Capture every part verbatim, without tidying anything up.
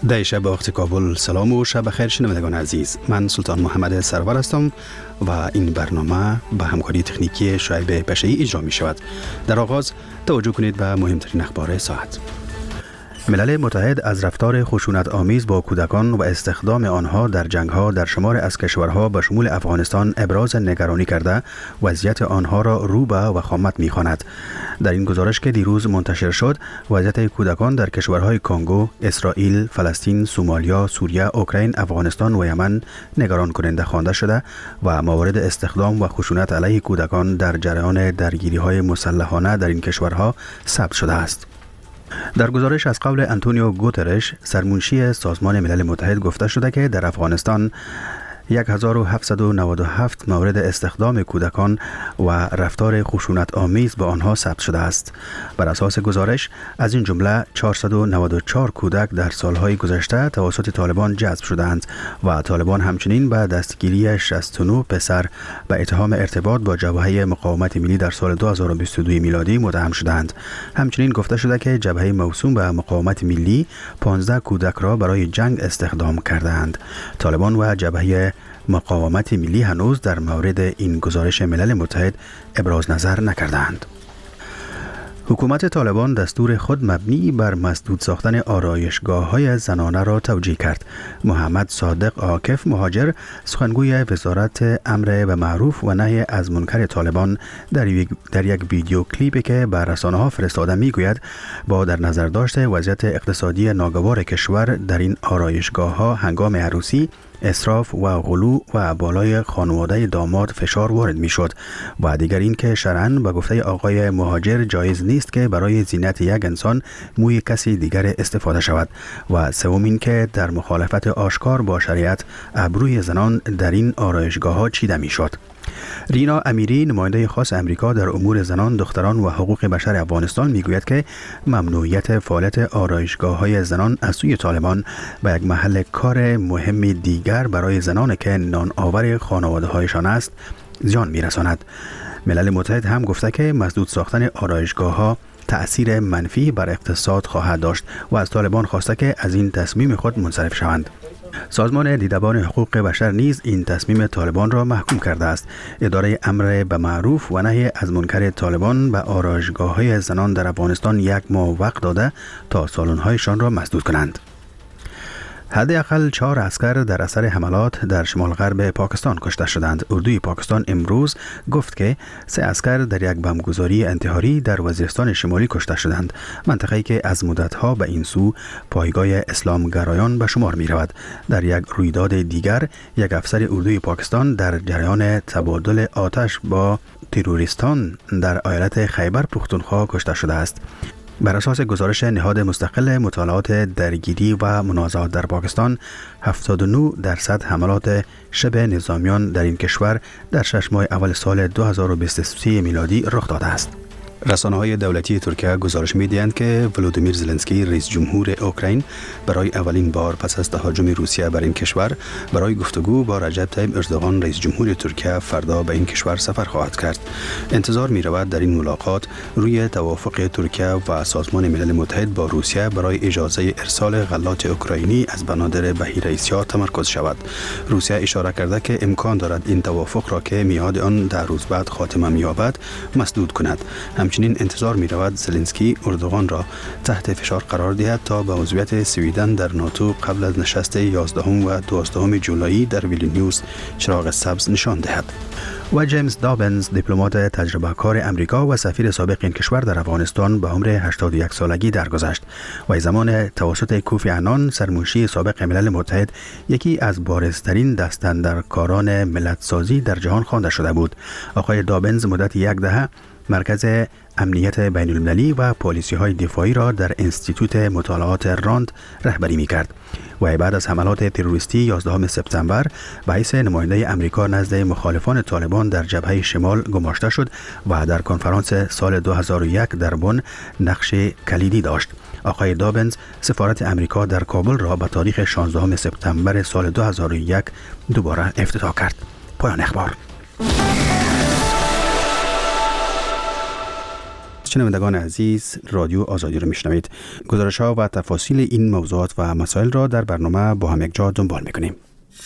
در شب وقت کابل سلام و شب بخیر شنوندگان عزیز. من سلطان محمد سرور هستم و این برنامه به همکاری تکنیکی شعیب پشه‌ای اجرا می شود. در آغاز توجه کنید به مهمترین اخبار ساعت. ملل متحد از رفتار خشونت آمیز با کودکان و استخدام آنها در جنگ‌ها در شمار از کشورها به شمول افغانستان ابراز نگرانی کرده وضعیت آنها را رو به وخامت می‌خواند. در این گزارش که دیروز منتشر شد، وضعیت کودکان در کشورهای کنگو، اسرائیل، فلسطین، سومالیا، سوریه، اوکراین، افغانستان و یمن نگران کننده خوانده شده و موارد استخدام و خشونت علیه کودکان در جریان درگیری‌های مسلحانه در این کشورها ثبت شده است. در گزارش از قول انتونیو گوترش، سرمنشی سازمان ملل متحد، گفته شده که در افغانستان هزار و هفتصد و نود و هفت مورد استخدام کودکان و رفتار خشونت آمیز به آنها ثبت شده است. بر اساس گزارش، از این جمله چهارصد و نود و چهار کودک در سالهای گذشته توسط طالبان جذب شدند و طالبان همچنین به دستگیری شصت و نه پسر به اتهام ارتباط با جبهه مقاومت ملی در سال دو هزار و بیست و دو میلادی متهم شدند. همچنین گفته شده که جبهه موسوم به مقاومت ملی پانزده کودک را برای جنگ استخدام کردند. طالبان و جبهه مقاومت ملی هنوز در مورد این گزارش ملل متحد ابراز نظر نکردند. حکومت طالبان دستور خود مبنی بر مسدود ساختن آرایشگاه‌های زنانه را توجیه کرد. محمد صادق عاکف، مهاجر، سخنگوی وزارت امر به معروف و نهی از منکر طالبان، در یک در یک ویدیو کلیپی که به رسانه‌ها فرستاده میگوید با در نظر داشته وضعیت اقتصادی ناگوار کشور در این آرایشگاه‌ها هنگام عروسی، اسراف و غلو و بالای خانواده داماد فشار وارد می شد و دیگر این که شرعاً به گفته آقای مهاجر جایز نیست که برای زینت یک انسان موی کسی دیگر استفاده شود و سوم این که در مخالفت آشکار با شریعت ابروی زنان در این آرایشگاه ها چیده می شد. رینا امیری، نماینده خاص امریکا در امور زنان، دختران و حقوق بشر افغانستان، میگوید که ممنوعیت فعالیت آرایشگاه‌های زنان از سوی طالبان به یک محل کار مهم دیگر برای زنان که نان آور خانواده‌هایشان است زیان می‌رساند. ملل متحد هم گفته که مسدود ساختن آرایشگاه‌ها تأثیر منفی بر اقتصاد خواهد داشت و از طالبان خواسته که از این تصمیم خود منصرف شوند. سازمان دیدبان حقوق بشر نیز این تصمیم طالبان را محکوم کرده است. اداره امر به معروف و نهی از منکر طالبان به آرایشگاه‌های زنان در افغانستان یک ماه وقت داده تا سالن‌هایشان را مسدود کنند. حداقل چهار عسکر در اثر حملات در شمال غرب پاکستان کشته شدند. اردوی پاکستان امروز گفت که سه عسکر در یک بمبگذاری انتحاری در وزیرستان شمالی کشته شدند، منطقه‌ای که از مدت‌ها به این سو پایگاه اسلامگرایان به شمار می‌رود. در یک رویداد دیگر، یک افسر اردوی پاکستان در جریان تبادل آتش با تروریستان در ایالت خیبر پختونخوا کشته شده است. بر اساس گزارش نهاد مستقل مطالعات درگیری و منازعات در پاکستان، هفتاد و نه درصد حملات شبه نظامیان در این کشور در شش ماه اول سال دو هزار و بیست و سه میلادی رخ داده است. رسانه‌های دولتی ترکیه گزارش می‌دهند که ولودیمیر زلنسکی، رئیس جمهور اوکراین، برای اولین بار پس از تهاجم روسیه بر این کشور برای گفتگو با رجب طیب اردوغان، رئیس جمهور ترکیه، فردا به این کشور سفر خواهد کرد. انتظار می‌رود در این ملاقات روی توافق ترکیه و سازمان ملل متحد با روسیه برای اجازه ارسال غلات اوکراینی از بنادر بحیره اسیا تمرکز شود. روسیه اشاره کرده که امکان دارد این توافق را که میعاد آن در روز بعد خاتمه یابد مسدود کند. همچنین انتظار می رود زلنسکی اردوغان را تحت فشار قرار دهد تا به عضویت سویدن در ناتو قبل از نشست یازدهم و دوازدهم جولای در ویلنیوس چراغ سبز نشان دهد. و جیمز دابنز، دیپلمات تجربه کار امریکا و سفیر سابق این کشور در افغانستان، به عمر هشتاد و یک سالگی درگذشت و زمان توسط کوفی عنان، سرمنشی سابق ملل متحد، یکی از بارزترین دستاندرکاران ملت‌سازی در جهان خوانده شده بود. آقای دابنز مدت یک دهه مرکز امنیت بین المللی و پالیسی های دفاعی را در انستیتوت مطالعات راند رهبری می کرد و بعد از حملات تروریستی یازدهم سپتامبر به حیث نماینده امریکا نزد مخالفان طالبان در جبهه شمال گماشته شد و در کنفرانس سال دو هزار و یک در بن نقش کلیدی داشت. آقای دابنز سفارت امریکا در کابل را به تاریخ شانزدهم سپتامبر سال دو هزار و یک دوباره افتتاح کرد. پایان اخبار. شنوندگان عزیز، رادیو آزادی رو میشنوید. گزارش ها و تفاصیل این موضوعات و مسائل را در برنامه با هم یک جا دنبال میکنیم.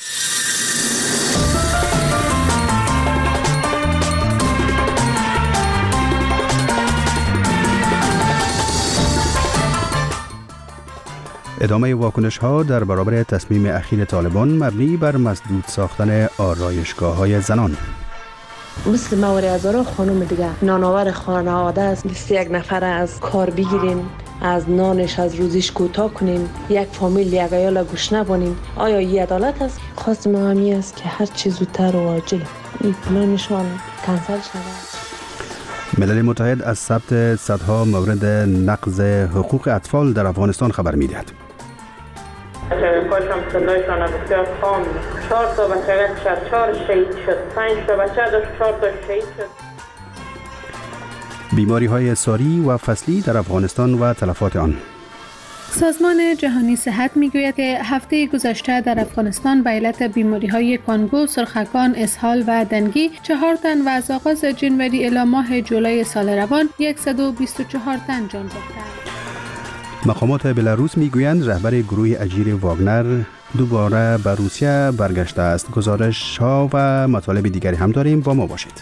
ادامه واکنش ها در برابر تصمیم اخیر طالبان مبنی بر مسدود ساختن آرایشگاه های زنان. مثل مواری هزاران خانم دیگه نانآور خانواده است. بیست و یک نفر از کار بگیرین، از نانش از روزیش کوتاه کنیم، یک فامیل یک عیال گوش نبانیم. آیا این عدالت است؟ خواست ما همی است که هر چیز زودتر و عاجل این پلانشان کنسل شود. ملل متحد از ثبت صدها مورد نقض حقوق اطفال در افغانستان خبر می‌دهد. کاشم صدایشان بسیار خام. چهار تا بچه شد، چهار شهید شد، پنج تا بچه داشت، چهار تا شهید شد. بیماری های ساری و فصلی در افغانستان و تلفات آن. سازمان جهانی صحت میگوید که هفته گذشته در افغانستان به علت بیماری‌های کانگو، سرخکان، اسهال و دنگی چهار تن و از آغاز جنوری الی ماه جولای سال روان صد و بیست و چهار تن جان باختند. مقامات بلاروس میگویند رهبر گروه اجیر واگنر دوباره به روسیه برگشته است. گزارش ها و مطالب دیگری هم داریم، با ما باشید.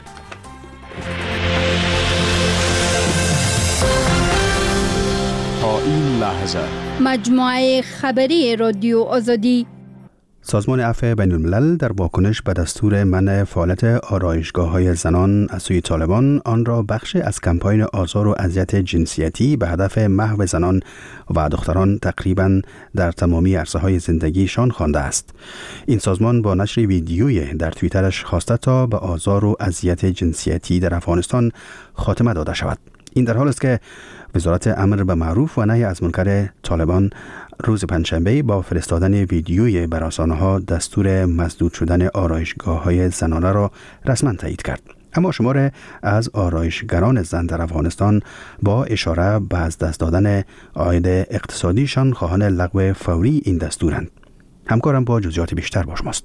تا این لحظه مجموعه خبری رادیو آزادی. سازمان عفو بین الملل در واکنش به دستور منع فعالیت آرایشگاه‌های زنان از سوی طالبان آن را بخش از کمپاین آزار و اذیت جنسیتی به هدف محو زنان و دختران تقریباً در تمامی عرصه‌های زندگیشان خوانده است. این سازمان با نشر ویدیوی در توییترش خواسته تا به آزار و اذیت جنسیتی در افغانستان خاتمه داده شود. این در حال است که وزارت امر به معروف و نهی از منکر طالبان روز پنجشنبه با فرستادن ویدیوی بر رسانه‌ها دستور مسدود شدن آرایشگاه‌های زنانه را رسما تایید کرد. اما شمار از آرایشگران زن در افغانستان با اشاره به از دست دادن عاید اقتصادیشان خواهان لغو فوری این دستورند. همکارم با جزئیات بیشتر با شماست.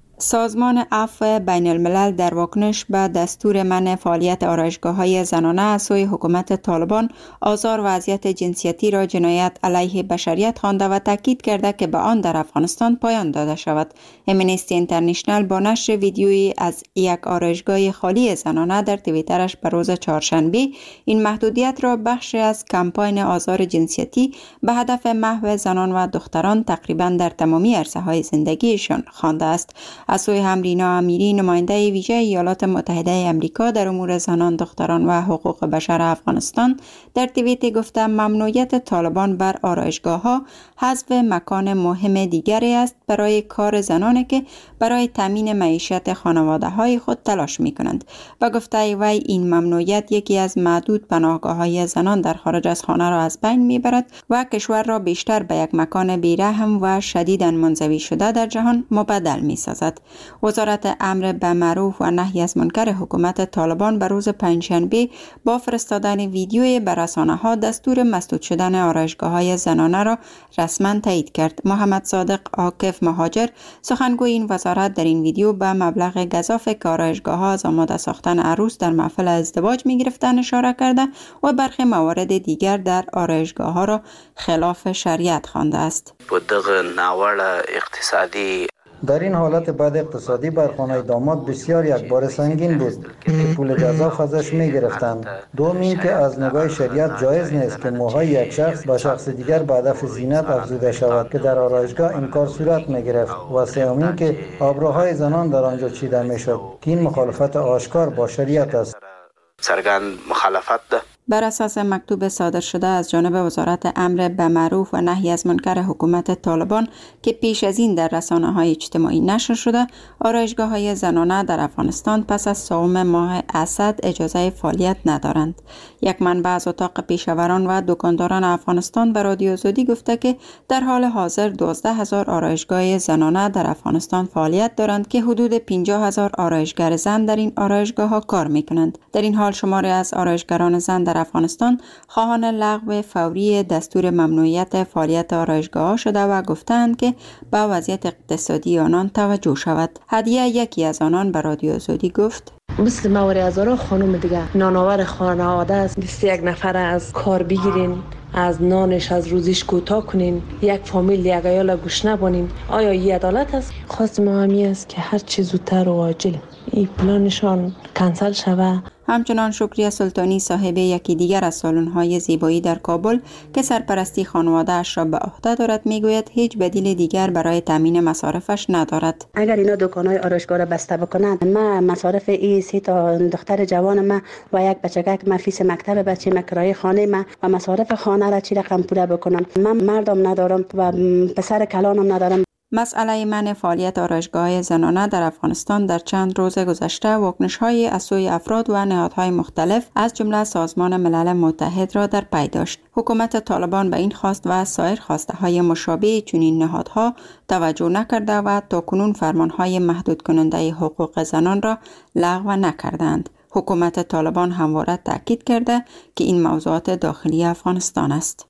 سازمان عفو بین الملل در واکنش به دستور منع فعالیت آرایشگاه‌های زنانه از سوی حکومت طالبان آزار و اذیت جنسیتی را جنایت علیه بشریت خوانده و تاکید کرده که به آن در افغانستان پایان داده شود. امنیستی اینترنشنال با نشر ویدیویی از یک آرایشگاه خالی زنانه در توییترش به روز چهارشنبه این محدودیت را بخشی از کمپاین آزار جنسیتی به هدف محو زنان و دختران تقریبا در تمامی عرصه‌های زندگیشان خوانده است. از سوی همرینا امیری، نماینده ویژه ایالات متحده امریکا در امور زنان، دختران و حقوق بشر افغانستان در توییتی گفته ممنوعیت طالبان بر آرایشگاه‌ها حذف مکان مهم دیگری است برای کار زنانی که برای تامین معیشت خانواده‌های خود تلاش می‌کنند و گفته وی این ممنوعیت یکی از معدود پناهگاه‌های زنان در خارج از خانه را از بین می‌برد و کشور را بیشتر به یک مکان بی‌رحم و شدیداً منزوی شده در جهان مبدل می‌سازد. وزارت امر به معروف و نهی از منکر حکومت طالبان به روز پنجشنبه با فرستادن ویدیوی به رسانه‌ها دستور مسدود شدن آرایشگاه‌های زنانه را رسما تایید کرد. محمد صادق عاکف مهاجر، سخنگوی این وزارت، در این ویدیو به مبلغ گزاف که آرایشگاه‌ها از آماده ساختن عروس در محفل ازدواج می‌گرفتند اشاره کرده و برخی موارد دیگر در آرایشگاه‌ها را خلاف شریعت خوانده است. اقتصادی در این حالت بد اقتصادی بر خانه داماد بسیار یک بار سنگین بود که پول گزاف ازش می گرفتند. دوم این که از نگاه شریعت جایز نیست که موهای یک شخص با شخص دیگر به هدف زینت افزوده شود که در آرایشگاه این کار صورت می گرفت. و سوم این که آبروهای زنان در آنجا چیده می شد که این مخالفت آشکار با شریعت است. سرگند مخالفت ده. بر اساس مکتوب صادر شده از جانب وزارت امر به معروف و نهی از منکر حکومت طالبان که پیش از این در رسانه‌های اجتماعی نشر شده، آرایشگاه‌های زنانه در افغانستان پس از صوم ماه اسد اجازه فعالیت ندارند. یک منبع از اتاق پیشاوران و دکانداران افغانستان به رادیو آزادی گفته که در حال حاضر دوازده هزار آرایشگاه زنانه در افغانستان فعالیت دارند که حدود پنجاه هزار آرایشگر زن در این آرایشگاه‌ها کار می‌کنند. در این حال شماری از آرایشگران زن در افغانستان خواهان لغو فوری دستور ممنوعیت فعالیت آرایشگاه‌ها شده و گفتند که به وضعیت اقتصادی آنان توجه شود. هدیه یکی از آنان به رادیو آزادی گفت: مثل موری هزارا خانم دیگه نانآور خانواده است، بیست و یک نفر از کار بگیرین، از نانش از روزیش کوتاه کنین، یک فامیل یک عیال گوش نبانین. آیا این عدالت است؟ خواست ما همی است که هر چیز زودتر و عاجل این پلانشان کنسل شود. همچنان شکریه سلطانی صاحب یکی دیگر از سالن‌های زیبایی در کابل که سرپرستی خانواده‌اش را به عهده دارد میگوید هیچ بدیل دیگر برای تامین مصارفش ندارد. اگر اینا دکان‌های آرایشگاه را بسته بکنند، ما مصارف این سه تا دختر جوان ما و یک بچگک ما فیس مکتب بچه ما کرایه خانه ما و مصارف خانه را چی رقم پوره بکنم. من مردم ندارم و پسر کلانم ندارم. مسئله منع فعالیت آرایشگاه‌های زنانه در افغانستان در چند روز گذشته واکنش‌های از سوی افراد و نهادهای مختلف از جمله سازمان ملل متحد را در پی داشت. حکومت طالبان به این خواست و سایر خواسته‌های مشابه چنین نهادها توجه نکرده و تاکنون فرمان‌های محدود کننده حقوق زنان را لغو نکردند. حکومت طالبان همواره تاکید کرده که این موضوعات داخلی افغانستان است.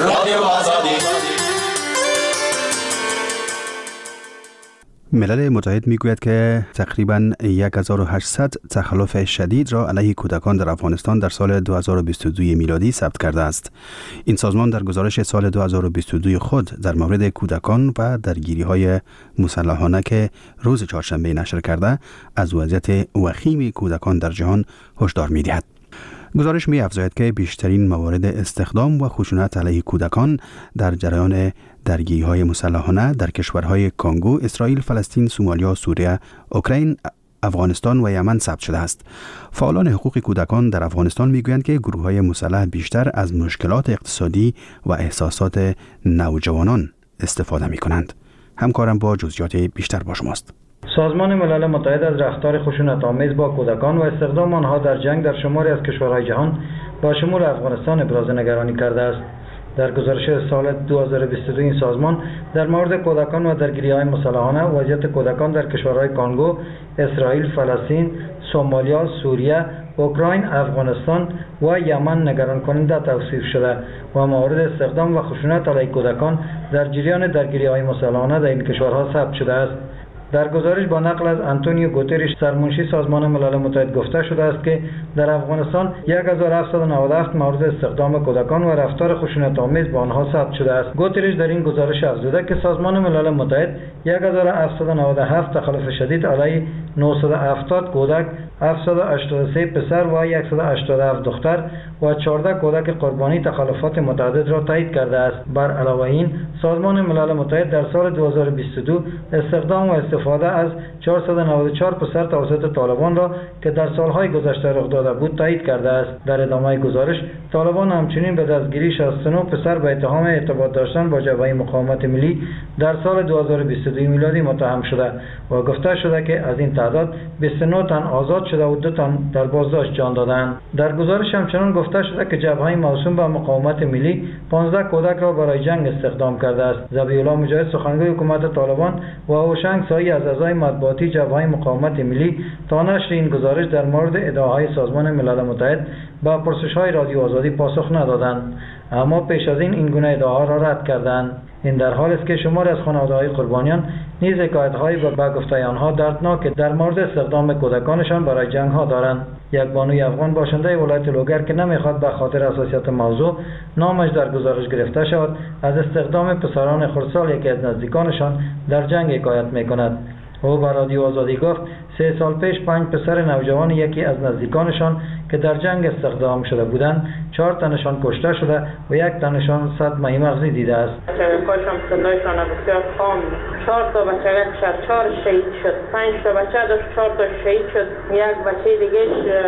ملل متحد میگوید که تقریباً هزار و هشتصد تخلف شدید را علیه کودکان در افغانستان در سال دو هزار و بیست و دو میلادی ثبت کرده است. این سازمان در گزارش سال دو هزار و بیست و دو خود در مورد کودکان و درگیری‌های مسلحانه که روز چهارشنبه نشر کرده از وضعیت وخیم کودکان در جهان هشدار می‌دهد. گزارش می افزاید که بیشترین موارد استخدام و خشونت علیه کودکان در جریان درگیری‌های مسلحانه در کشورهای کانگو، اسرائیل، فلسطین، سومالیا، سوریه، اوکراین، افغانستان و یمن ثبت شده است. فعالان حقوق کودکان در افغانستان میگویند که گروه‌های مسلح بیشتر از مشکلات اقتصادی و احساسات نوجوانان استفاده می‌کنند. همکارم با جزئیات بیشتر با شماست. سازمان ملل متحد از رفتار خشونت‌آمیز با کودکان و استخدام آنها در جنگ در شماری از کشورهای جهان با شمول افغانستان ابراز نگرانی کرده است. در گزارش سال دو هزار و بیست و دو این سازمان در مورد کودکان و درگیری‌های مسلحانه وضعیت کودکان در کشورهای کانگو، اسرائیل، فلسطین، سومالیا، سوریه، اوکراین، افغانستان و یمن نگران کننده توصیف شده و موارد استخدام و خشونت علیه کودکان در جریان درگیری‌های مسلحانه در این کشورها ثبت شده است. در گزارش با نقل از آنتونیو گوتریش سرمنشی سازمان ملل متحد گفته شده است که در افغانستان هزار و هفتصد و نود و هفت مورد استخدام کودکان و رفتار خشونت‌آمیز با آنها ثبت شده است. گوتریش در این گزارش افزوده که سازمان ملل متحد هزار و هفتصد و نود و هفت تخلف شدید علیه نهصد و هفتاد کودک، هفتصد و هشتاد و سه پسر و صد و هشتاد و هفت دختر و چهارده کودک قربانی تخلفات متعدد را تایید کرده است. بر علاوه این سازمان ملل متحد در سال دو هزار و بیست و دو استخدام و استفاده از چهارصد و نود و چهار پسر توسط طالبان را که در سالهای گذشته رخ داده بود تایید کرده است. در ادامه گزارش طالبان همچنین به دستگیری شصت و نه پسر به اتهام ارتباط داشتن با جبهه مقاومت ملی در سال دو هزار و بیست و دو میلادی متهم شده و گفته شده که از این تعداد بیست و نه تن آزاد شده و دو تن در بازداشت جان دادند. در گزارش همچنین گفته شده که جبهه موسوم به مقاومت ملی پانزده کودک را برای جنگ استخدام کرده است. ذبیح الله مجاهد سخنگوی حکومت طالبان و هوشنگ سایی از اعضای مطبوعاتی جبهه مقاومت ملی تا نشر این گزارش در مورد ادعاهای سازمان ملل متحد با پرسش‌های رادیو آزادی پاسخ ندادند، اما پیش از این این گونه ادعاها را رد کردند. این در حالی است که شماری از خانواده‌های قربانیان نیز حکایت‌هایی به گفته آنها دردناک در مورد استخدام کودکانشان برای جنگ‌ها دارند. یک بانوی افغان باشنده ولایت لوگر که نمی‌خواد به خاطر حساسیت موضوع نامش در گزارش گرفته شود، از استخدام پسران خردسال یکی از نزدیکانشان در جنگ حکایت می‌کند. او به رادیو آزادی گفت سه سال پیش پنج پسر نوجوان یکی از نزدیکانشان که در جنگ استخدام شده بودند، چهار تنشان کشته شده و یک تنشان صدمه مغزی دیده است. کاشم صدایشان بسیار خام. چهار تا بچه شد، چهار شهید شد، پنج تا بچه داشت، چهار تا شهید شد. یک بچه دیگه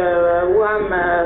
او هم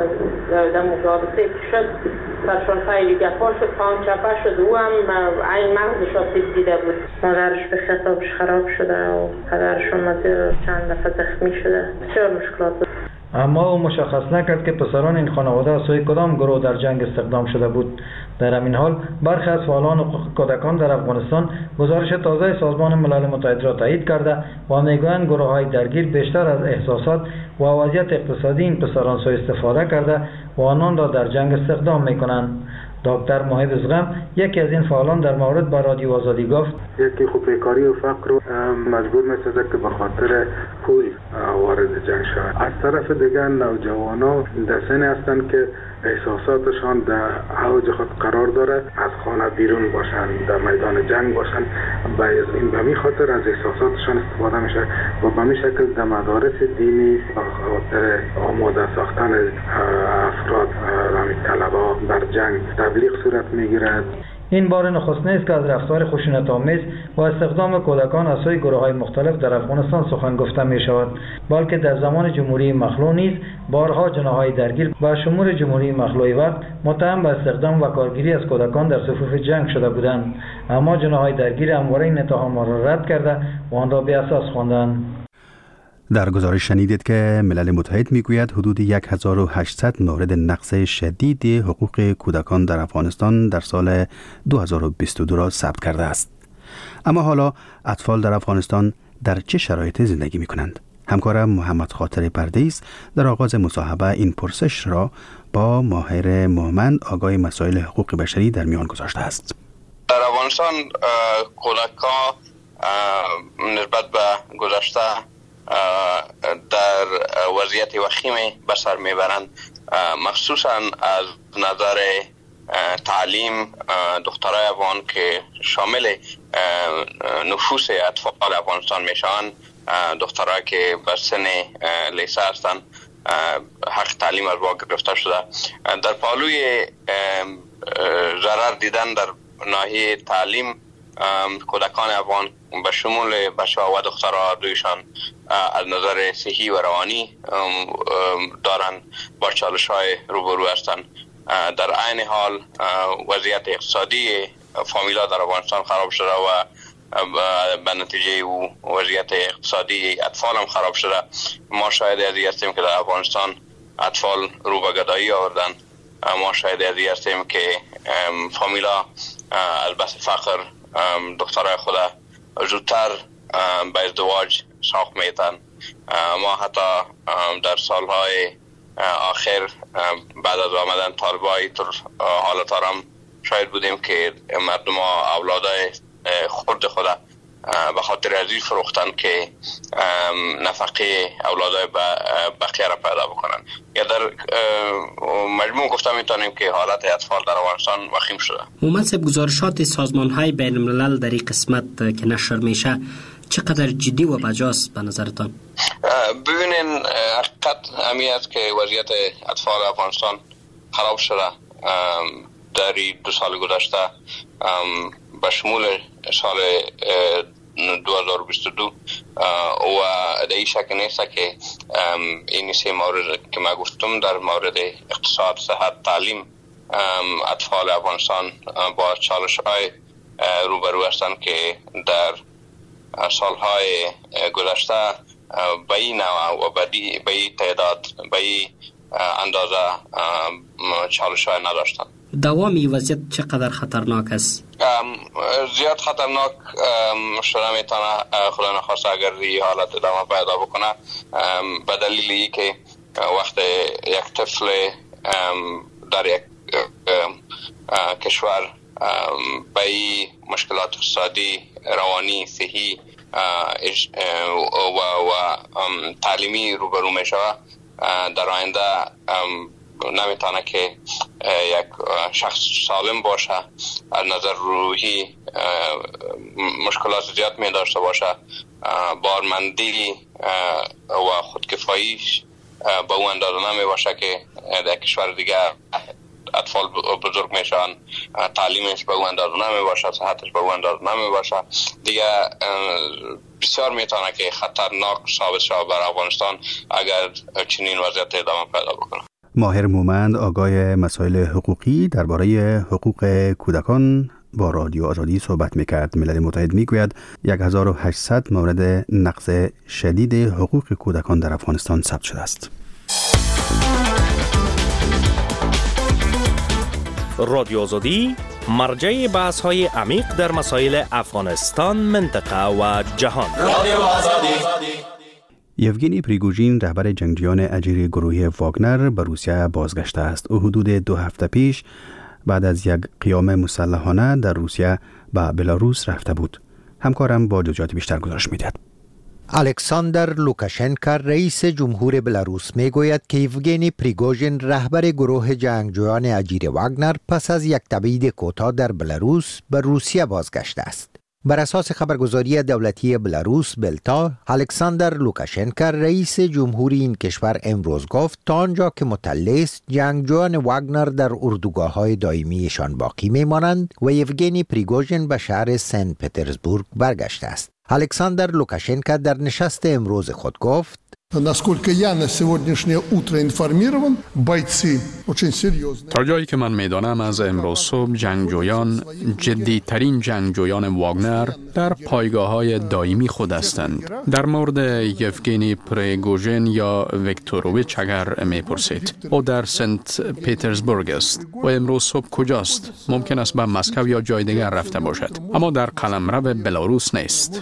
در مقابله شد، سرشان خیلی گپا شد، پاهم چپه شد، او هم این مغزش آسیب دیده بود. مادرش به خطابش خراب شده و پدرشون چند دفعه زخمی شده. بسیار مشکلات بود. اما او مشخص نکرد که پسران این خانواده از سوی کدام گروه در جنگ استخدام شده بود. در همین حال برخی از فعالان حقوق کودکان در افغانستان گزارش تازه سازمان ملل متحد را تایید کرده و میگویند گروه‌های درگیر بیشتر از احساسات و وضعیت اقتصادی این پسران سوء استفاده کرده و آنان را در جنگ استخدام میکنند. دکتر موحد ازغم یکی از این فعالان در مورد با رادیو آزادی گفت یکی خب بیکاری و فقر رو مجبور می‌سازد که به خاطر پول وارد جنگ شود. از طرف دیگر نوجوانان در سنی هستند که احساساتشان در اوج خود قرار داره، از خانه بیرون باشند، در میدان جنگ باشند، و این به می خاطر از احساساتشان استفاده میشه و به می شکل در مدارس دینی به خاطر آماده ساختن افراد و طلبا بر جنگ تبلیغ صورت میگیرد. این بار نخست نیست که از رفتار خشونت‌آمیز و استخدام کودکان از سوی گروه‌های مختلف در افغانستان سخن گفته می شود، بلکه در زمان جمهوری مخلوع نیز بارها جناح‌های درگیر با شمول جمهوری مخلوعی وقت متهم به استخدام و کارگیری از کودکان در صفوف جنگ شده بودند، اما جناح‌های درگیر همواره این اتهام را رد کرده و آن را بی‌اساس خواندند. در گزارش شنیدید که ملل متحد میگوید حدود هزار و هشتصد مورد نقض شدید حقوق کودکان در افغانستان در سال دو هزار و بیست و دو را ثبت کرده است. اما حالا اطفال در افغانستان در چه شرایطی زندگی می کنند؟ همکارم محمد خاطر پردیس در آغاز مصاحبه این پرسش را با ماهر مومند آگاه مسائل حقوق بشری در میان گذاشته است. در افغانستان کودکان نسبت به گذشته در وضعیت وخیمی به سر میبرند، مخصوصا از نظر تعلیم. دخترای افغان که شامل نفوس اطفال افغانستان میشوند، دخترای که بر سن لیسه هستند، حق تعلیم از واقع گرفته شده. در پالوی ضرر دیدن در ناحیه تعلیم، کودکان افغان به شمول بچه‌ها و دخترها دویشان از نظر صحی و روانی دارند با چالش‌های روبرو هستند. در عین حال وضعیت اقتصادی فامیلا در افغانستان خراب شده و به نتیجه او وضعیت اقتصادی اطفال هم خراب شده. ما شاهد از این هستیم که در افغانستان اطفال رو به گدایی آوردن. ما شاهد از این هستیم که فامیلا از بس فقر دخترای خود زودتر به ازدواج ساخت میتن. ما حتی در سالهای آخر بعد از آمدن طالبای تر حالت هم شاید بودیم که مردم ها اولادای خرد خود به خاطر ازی فروختن که نفقه اولادای بقیه را پیدا بکنن. یا در مجموع گفته میتونیم که حالت اطفال در افغانستان وخیم شده. مومند صاحب، گزارشات سازمان های بین الملل در این قسمت که نشر میشه چقدر جدی و بجاست به نظرتان؟ ببینین، حقیقت همی است که وضعیت اطفال افغانستان خراب شده. در دو سال گذشته به شمول سال دو هزار و بیست و دو و در این شک نیست که این سه مورد که ما گفتم در مورد اقتصاد، صحت، تعلیم، اطفال افغانستان با چالش های روبرو هستند که در سالهای گذشته به این نوع و به این تعداد به این اندازه چالش های نداشتند. دوامی وضعیت چقدر خطرناک است؟ زیاد خطرناک شده میتونه خدا نخواسته اگر این حالت ادامه پیدا بکنه، به دلیل ای که وقت یک طفل در یک کشور به این مشکلات اقتصادی، روانی، صحی و, و تعلیمی روبرو می شود، در آینده نمیتونه که یک شخص سالم باشه، از نظر روحی مشکلات زیاد می داشته باشه، بارمندی و خودکفاییش به اون اندازه نمی باشه که در کشور دیگه اطفال بزرگ میشن، تعلیمش به اون اندازه نمی باشه، صحتش به اون اندازه نمی باشه دیگه. بسیار میتونه که خطرناک ثابت شود بر افغانستان اگر چنین وضعیت ادامه پیدا بکنه. ماهر مومند آگاه مسائل حقوقی درباره حقوق کودکان با رادیو آزادی صحبت میکرد. ملل متحد میگوید هزار و هشتصد مورد نقض شدید حقوق کودکان در افغانستان ثبت شده است. رادیو آزادی مرجع بحث های عمیق در مسائل افغانستان، منطقه و جهان. رادیو آزادی. یوگینی پریگوژین رهبر جنگجویان اجیر گروه واگنر به روسیه بازگشته است. او حدود دو هفته پیش بعد از یک قیام مسلحانه در روسیه به بلاروس رفته بود. همکارم با جزئیات بیشتر گزارش می‌دهد. الکساندر لوکاشنکا رئیس جمهور بلاروس میگوید که یوگینی پریگوژین رهبر گروه جنگجویان اجیر واگنر پس از یک تبعید کوتاه در بلاروس به روسیه بازگشته است. بر اساس خبرگزاری دولتی بلاروس بلتا، الکساندر لوکاشنکا رئیس جمهوری این کشور امروز گفت تا آنجا که مطلع است جنگجویان واگنر در اردوگاه‌های دائمیشان باقی میمانند و یوگینی پریگوژین به شهر سن پترزبورگ برگشته است. الکساندر لوکاشنکا در نشست امروز خود گفت: Насколько я на сегодняшнее утро информирован, бойцы очень серьезные. تا جایی که من میدانم از امروز صبح جنگجویان جدی‌ترین جنگجویان واگنر در پایگاه‌های دائمی خود هستند. در مورد یوگینی پریگوژین یا ویکتوروویچ اگر میپرسید، او در سنت پیترزبورگ است و امروز صبح کجاست؟ ممکن است به مسکو یا جای دیگر رفته باشد، اما در قلمرو بلاروس نیست.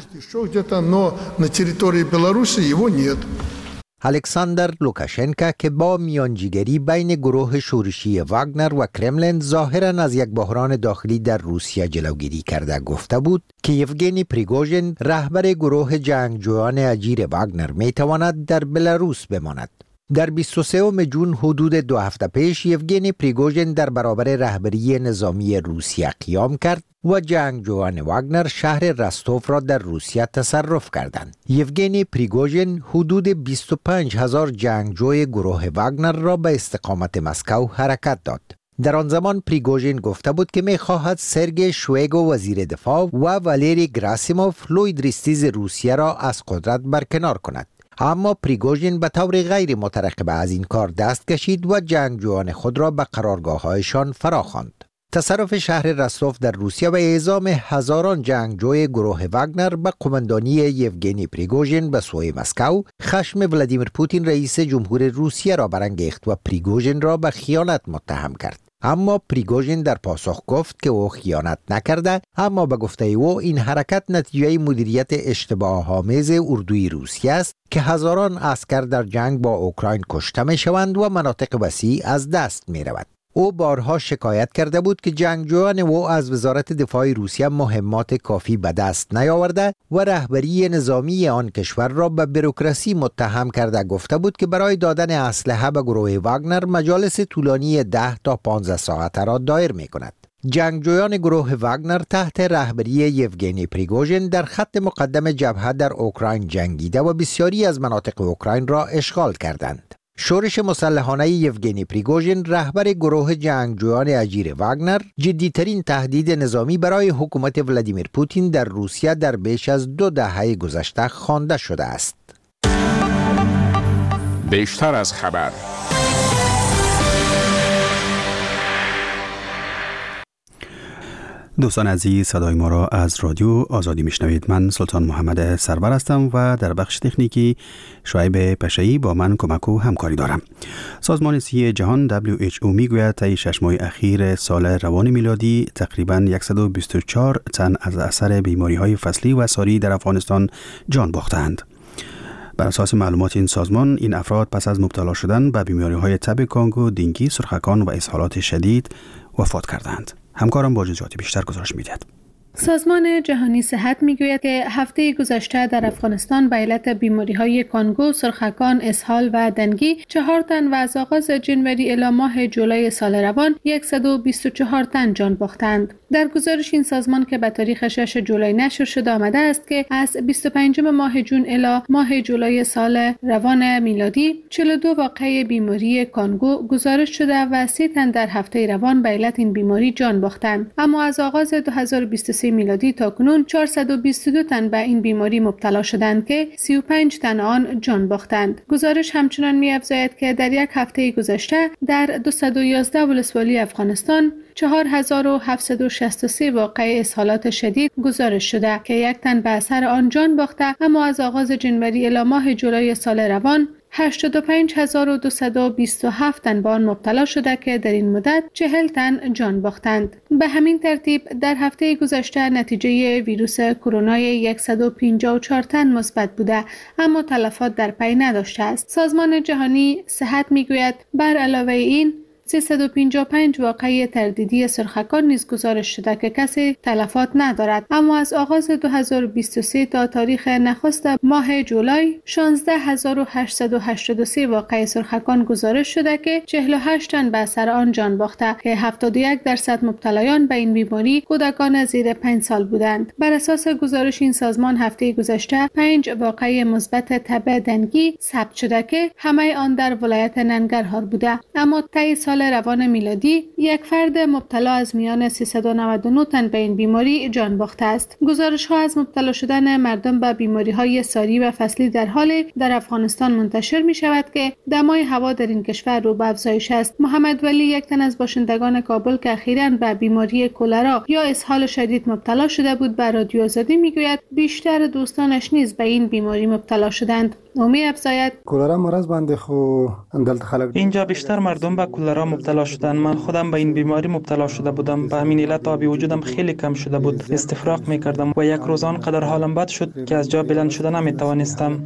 الکساندر لوکاشنکا که با میانجیگری بین گروه شورشی واگنر و کرملین ظاهراً از یک بحران داخلی در روسیه جلوگیری کرده گفته بود که یوگینی پریگوژین رهبر گروه جنگجویان اجیر واگنر میتواند در بلاروس بماند. در بیست و سوم ژوئن حدود دو هفته پیش یوگینی پریگوژین در برابر رهبری نظامی روسیه قیام کرد و جنگجویان واگنر شهر رستوف را در روسیه تصرف کردند. یوگینی پریگوژین حدود بیست و پنج هزار جنگجوی گروه واگنر را به استقامت مسکو حرکت داد. در آن زمان پریگوژین گفته بود که می‌خواهد سرگئی شویگو وزیر دفاع و والری گراسیموف لوید ریستیز روسیه را از قدرت برکنار کند. اما پریگوژین به طور غیر مترقبه از این کار دست کشید و جنگجویان خود را به قرارگاه‌هایشان فراخواند. تصرف شهر رستوف در روسیه و اعزام هزاران جنگجوی گروه واگنر به قماندانی یوگینی پریگوژین به سوی مسکو خشم ولادیمیر پوتین رئیس جمهور روسیه را برانگیخت و پریگوژین را به خیانت متهم کرد. اما پریگوژین در پاسخ گفت که او خیانت نکرده، اما به گفته او این حرکت نتیجه مدیریت اشتباه‌آمیز اردوی روسیه است که هزاران عسکر در جنگ با اوکراین کشته می‌شوند و مناطق وسیع از دست می‌رود. او بارها شکایت کرده بود که جنگجویان او از وزارت دفاع روسیه مهمات کافی به دست نیاورده و رهبری نظامی آن کشور را به بوروکراسی متهم کرده گفته بود که برای دادن اسلحه به گروه واگنر مجالس طولانی ده تا پانزده ساعته را دایر می کند. جنگجویان گروه واگنر تحت رهبری یوگینی پریگوژین در خط مقدم جبهه در اوکراین جنگیده و بسیاری از مناطق اوکراین را اشغال کردند. شورش مسلحانه یوگینی پریگوژین رهبر گروه جنگجویان اجیر واگنر جدیترین تهدید نظامی برای حکومت ولادیمیر پوتین در روسیه در بیش از دو دهه گذشته خوانده شده است. بیشتر از خبر. دوستان عزیز، صدای ما را از رادیو آزادی میشنوید. من سلطان محمد سرور هستم و در بخش تکنیکی شعیب پشه‌ای با من کمک و همکاری دارم. سازمان صحی جهان دبلیو اچ او میگوید طی شش ماه اخیر سال روان میلادی تقریباً صد و بیست و چهار تن از اثر بیماری‌های فصلی و ساری در افغانستان جان باختند. بر اساس معلومات این سازمان، این افراد پس از مبتلا شدن به بیماری‌های تب کانگو، دینگی، سرخکان و اسهالات شدید وفات کردند. همکارم با جزئیات بیشتر گزارش می‌دهد. سازمان جهانی صحت میگوید که هفته گذشته در افغانستان به علت بیماری‌های کانگو، سرخکان، اسهال و دنگی چهار تن و از آغاز جنوری الی ماه جولای سال روان صد و بیست و چهار تن جان باختند. در گزارش این سازمان که به تاریخ شش جولای نشر شده آمده است که از بیست و پنجم ماه جون الی ماه جولای سال روان میلادی چهل و دو واقعه بیماری کانگو گزارش شده و سی تن در هفته روان به علت این بیماری جان باختند. اما از آغاز دو هزار و بیست و سه میلادی تا کنون چهارصد و بیست و دو تن به این بیماری مبتلا شدند که سی و پنج تن آن جان باختند. گزارش همچنان می‌افزاید که در یک هفته گذشته در دویست و یازده ولسوالی افغانستان چهار هزار و هفتصد و شصت و سه واقعه اسهالات شدید گزارش شده که یک تن به اثر آن جان باخته، اما از آغاز جنوری الی ماه جولای سال روان هشتاد و پنج هزار و دویست و بیست و هفت تن به آن مبتلا شده که در این مدت چهل تن جان باختند. به همین ترتیب در هفته گذشته نتیجه ویروس کرونا صد و پنجاه و چهار تن مثبت بوده، اما تلفات در پی نداشته است. سازمان جهانی صحت میگوید بر علاوه این سیصد و پنجاه و پنج واقعه تردیدی سرخکان نیز گزارش شده که کسی تلفات ندارد، اما از آغاز دو هزار و بیست و سه تا تاریخ نخست ماه جولای شانزده هزار و هشتصد و هشتاد و سه واقعه سرخکان گزارش شده که چهل و هشت تن به اثر آن جان باخته که هفتاد و یک درصد مبتلایان به این بیماری کودکان زیر پنج سال بودند. بر اساس گزارش این سازمان هفته گذشته پنج واقعه مثبت تب دنگی ثبت شده که همه آن در ولایت ننگرهار بوده، اما طی سال روان میلادی یک فرد مبتلا از میان سیصد و نود و نه تن به این بیماری جان باخته است. گزارش ها از مبتلا شدن مردم به بیماری های ساری و فصلی در حال در افغانستان منتشر می شود که دمای هوا در این کشور رو به افزایش است. محمد ولی، یک تن از باشندگان کابل که اخیراً به بیماری کولرا یا اسهال شدید مبتلا شده بود، به رادیو آزادی میگوید بیشتر دوستانش نیز به این بیماری مبتلا شدند. اومی افزاید کولرا مرض بنده خو اندلت خلق اینجا بیشتر مردم به کولرا مبتلا شدن. من خودم به این بیماری مبتلا شده بودم. به همین علت آبی وجودم خیلی کم شده بود. استفراغ میکردم و یک روز آنقدر حالم بد شد که از جا بلند شدن نمیتوانستم.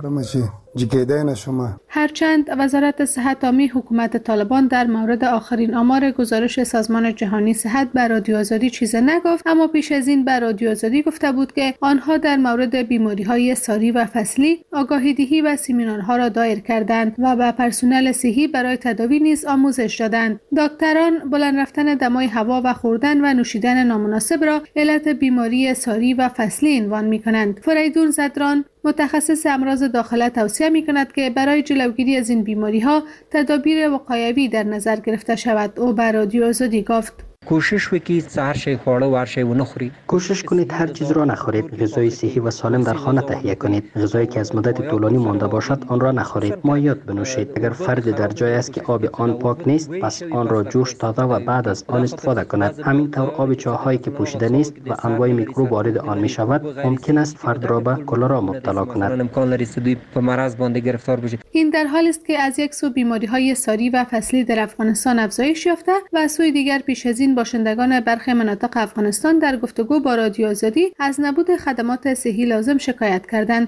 هرچند وزارت صحت عامی حکومت طالبان در مورد آخرین آمار گزارش سازمان جهانی صحت بر رادیو آزادی چیز نگفت، اما پیش از این بر رادیو آزادی گفته بود که آنها در مورد بیماری‌های ساری و فصلی آگاهی‌دهی و سمینارها را دایر کردند و به پرسنل صحی برای تداوی نیز آموزش دادند. دکتران بلند رفتن دمای هوا و خوردن و نوشیدن نامناسب را علت بیماری ساری و فصلی عنوان می‌کنند. فریدون زدران، متخصص امراض داخله، توصیه می‌کند که برای جلوگیری از این بیماری‌ها تدابیر وقایوی در نظر گرفته شود. او بر رادیو آزادی گفت: کوشش وکید هر شی خورده و هر شی و نخورید. کوشش کنید هر چیز را نخورید. غذای صحی و سالم در خانه تهیه کنید. غذایی که از مدت طولانی مانده باشد آن را نخورید. مایعات بنوشید. اگر فرد در جای است که آب آن پاک نیست، پس آن را جوش داده و بعد از آن استفاده کند. همینطور آب چاهایی که پوشیده نیست و انواع میکروب وارد آن می شود، ممکن است فرد را به کولرا مبتلا کند. امکان دارد به مرض بنده گرفتار بشید. این در حالی است که از یک سو بیماری‌های ساری و فصلی در افغانستان افزایش یافته و از سوی دیگر پیش از این باشندگان برخی مناطق افغانستان در گفتگو با رادیو آزادی از نبود خدمات صحی لازم شکایت کردند.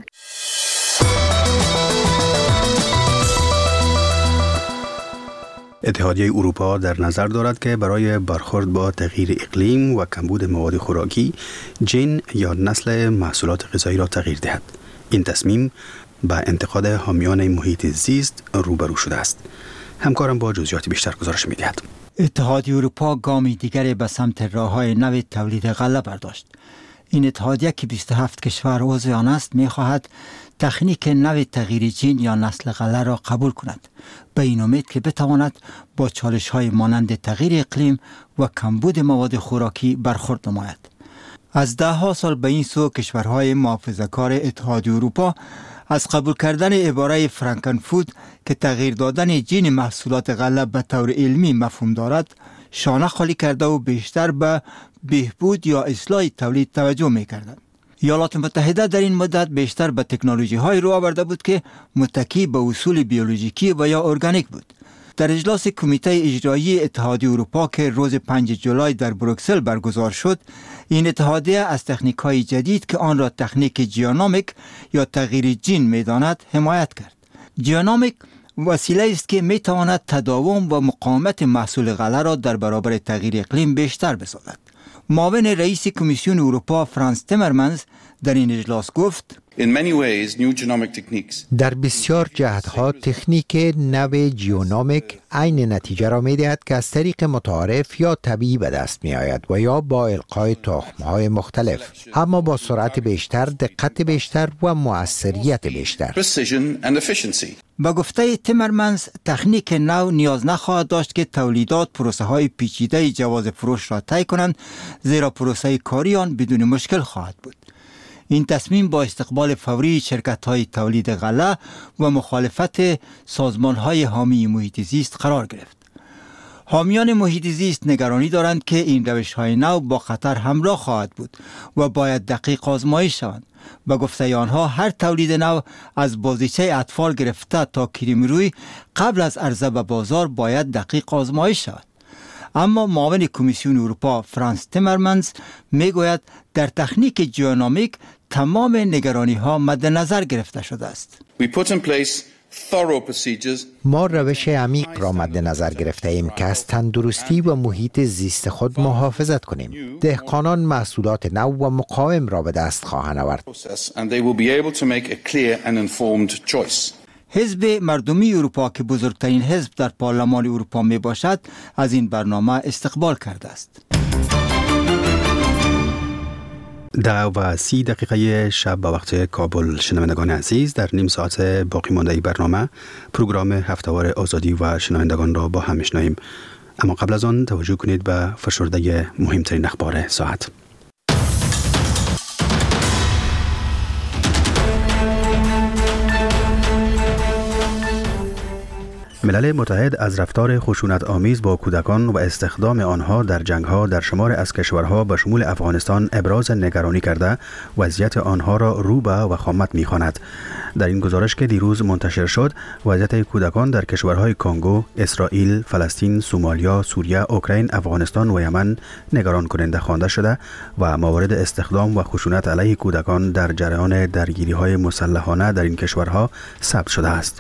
اتحادیه اروپا در نظر دارد که برای برخورد با تغییر اقلیم و کمبود مواد خوراکی، جین یا نسل محصولات غذایی را تغییر دهد. این تصمیم با انتقاد حامیان محیط زیست روبرو شده است. همکارم با جزئیات بیشتر گزارش می‌دهد. اتحادیه اروپا گامی دیگری به سمت راه‌های نو تولید غله برداشت. این اتحادیه که بیست و هفت کشور عضو آن است می‌خواهد تکنیک نو تغییر جین یا نسل غله را قبول کند، به این امید که بتواند با چالش‌های مانند تغییر اقلیم و کمبود مواد خوراکی برخورد نماید. از ده ها سال به این سو کشورهای محافظه‌کار اتحادیه اروپا از قبول کردن عباره فرانکن فود که تغییر دادن جین محصولات غله به طور علمی مفهوم دارد، شانه خالی کرده و بیشتر به بهبود یا اصلاح تولید توجه می‌کردند. ایالات متحده در این مدت بیشتر به تکنولوژی های رو آورده بود که متکی به اصول بیولوژیکی و یا ارگانیک بود. در اجلاس کمیته اجرایی اتحادیه اروپا که روز پنجم جولای در بروکسل برگزار شد، این اتحادیه از تکنیک های جدید که آن را تکنیک جیانومیک یا تغییر جین می‌داند حمایت کرد. جیانومیک وسیله است که می‌تواند تداوم و مقاومت محصول غله را در برابر تغییر اقلیم بیشتر بسازد. معاون رئیس کمیسیون اروپا فرانس تیمرمنز در این اجلاس گفت: در بسیار جهتها تکنیک نو جیونومیک عین نتیجه را می دهد که از طریق متعارف یا طبیعی به دست می آید و یا با القای تخم‌های مختلف، اما با سرعت بیشتر، دقت بیشتر و مؤثریت بیشتر. با گفته تیمرمنز، تکنیک نو نیاز نخواهد داشت که تولیدات پروسه های پیچیده جواز فروش را طی کنند، زیرا پروسه کاری آن بدون مشکل خواهد بود. این تصمیم با استقبال فوری شرکت‌های تولید غله و مخالفت سازمان‌های حامی محیط زیست قرار گرفت. حامیان محیط زیست نگرانی دارند که این روش‌های نو با خطر همراه خواهد بود و باید دقیق آزمایش شوند. به گفته آنها هر تولید نو از بازیچه اطفال گرفته تا کریم روی قبل از عرضه به بازار باید دقیق آزمایش شود. اما معاون کمیسیون اروپا فرانس تیمرمنز میگوید در تکنیک جیونومیک تمام نگرانی ها مد نظر گرفته شده است. ما روش عمیق را مد نظر گرفته ایم که از تندرستی و محیط زیست خود محافظت کنیم. دهقانان محصولات نو و مقاوم را به دست خواهند آورد. حزب مردمی اروپا که بزرگترین حزب در پارلمان اروپا می باشد از این برنامه استقبال کرده است. ده و سی دقیقه شب با وقت کابل. شنوندگان عزیز، در نیم ساعت باقی مانده برنامه پروگرام هفته‌وار آزادی و شنوندگان را با هم میشنویم. اما قبل از آن توجه کنید به فشرده مهمترین اخبار ساعت. ملل متحد از رفتار خشونت آمیز با کودکان و استخدام آنها در جنگ‌ها در شمار از کشورها به شمول افغانستان ابراز نگرانی کرده وضعیت آنها را رو به وخامت می‌خواند. در این گزارش که دیروز منتشر شد، وضعیت کودکان در کشورهای کنگو، اسرائیل، فلسطین، سومالیا، سوریه، اوکراین، افغانستان و یمن نگران کننده خوانده شده و موارد استخدام و خشونت علیه کودکان در جریان درگیری‌های مسلحانه در این کشورها ثبت شده است.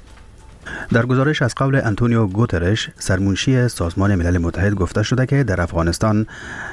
در گزارش از قول انتونیو گوترش، سرمنشی سازمان ملل متحد، گفته شده که در افغانستان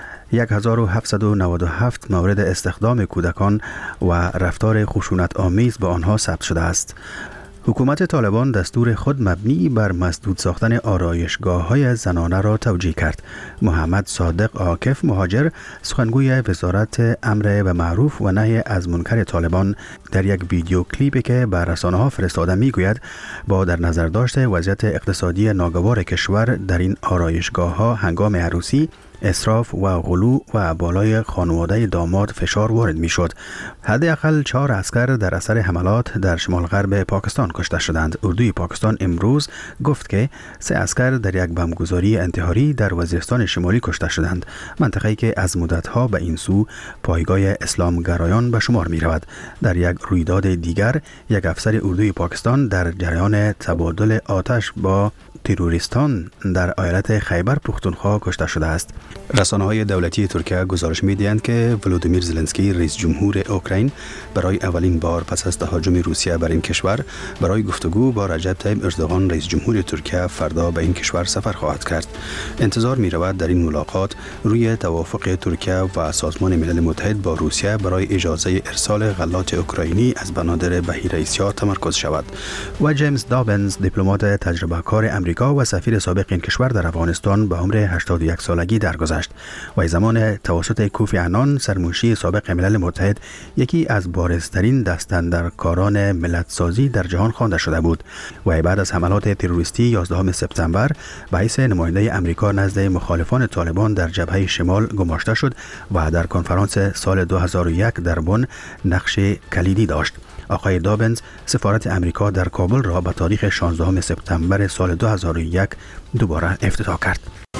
هزار و هفتصد و نود و هفت مورد استخدام کودکان و رفتار خشونت آمیز با آنها ثبت شده است. حکومت طالبان دستور خود مبنی بر مسدود ساختن آرایشگاه‌های زنانه را توجیه کرد. محمد صادق عاکف، مهاجر، سخنگوی وزارت امر به معروف و نهی از منکر طالبان، در یک ویدیو کلیپی که به رسانه‌ها فرستاده میگوید با در نظر داشته وضعیت اقتصادی ناگوار کشور در این آرایشگاه‌ها هنگام عروسی اسراف و غلو و بالای خانواده داماد فشار وارد می شد. حداقل چهار عسکر در اثر حملات در شمال غرب پاکستان کشته شدند. اردوی پاکستان امروز گفت که سه عسکر در یک بمبگذاری انتحاری در وزیرستان شمالی کشته شدند، منطقه‌ای که از مدت‌ها به این سو پایگاه اسلامگرایان به شمار می رود. در یک رویداد دیگر، یک افسر اردوی پاکستان در جریان تبادل آتش با تروریستان در ایالت خیبر پختونخوا کشته شده است. رسانه‌های دولتی ترکیه گزارش می‌دهند که ولودیمیر زلنسکی، رئیس جمهور اوکراین، برای اولین بار پس از تهاجم روسیه بر این کشور برای گفتگو با رجب طیب اردوغان، رئیس جمهور ترکیه، فردا به این کشور سفر خواهد کرد. انتظار می‌رود در این ملاقات روی توافق ترکیه و سازمان ملل متحد با روسیه برای اجازه ارسال غلات اوکراینی از بنادر بحیره اسیا تمرکز شود. و جیمز دابنز، دیپلمات تجربه‌کار امریکا و سفیر سابق این کشور در افغانستان، به عمر هشتاد و یک سالگی درگذشت و زمان توسط کوفی عنان، سرمنشی سابق ملل متحد، یکی از بارزترین دستاندرکاران ملت‌سازی در جهان خوانده شده بود و بعد از حملات تروریستی یازدهم سپتامبر به حیث نماینده امریکا نزد مخالفان طالبان در جبهه شمال گماشته شد و در کنفرانس سال دو هزار و یک در بن نقش کلیدی داشت. آقای دابنز سفارت امریکا در کابل را به تاریخ شانزدهم سپتامبر سال دو هزار و یک دوباره افتتاح کرد.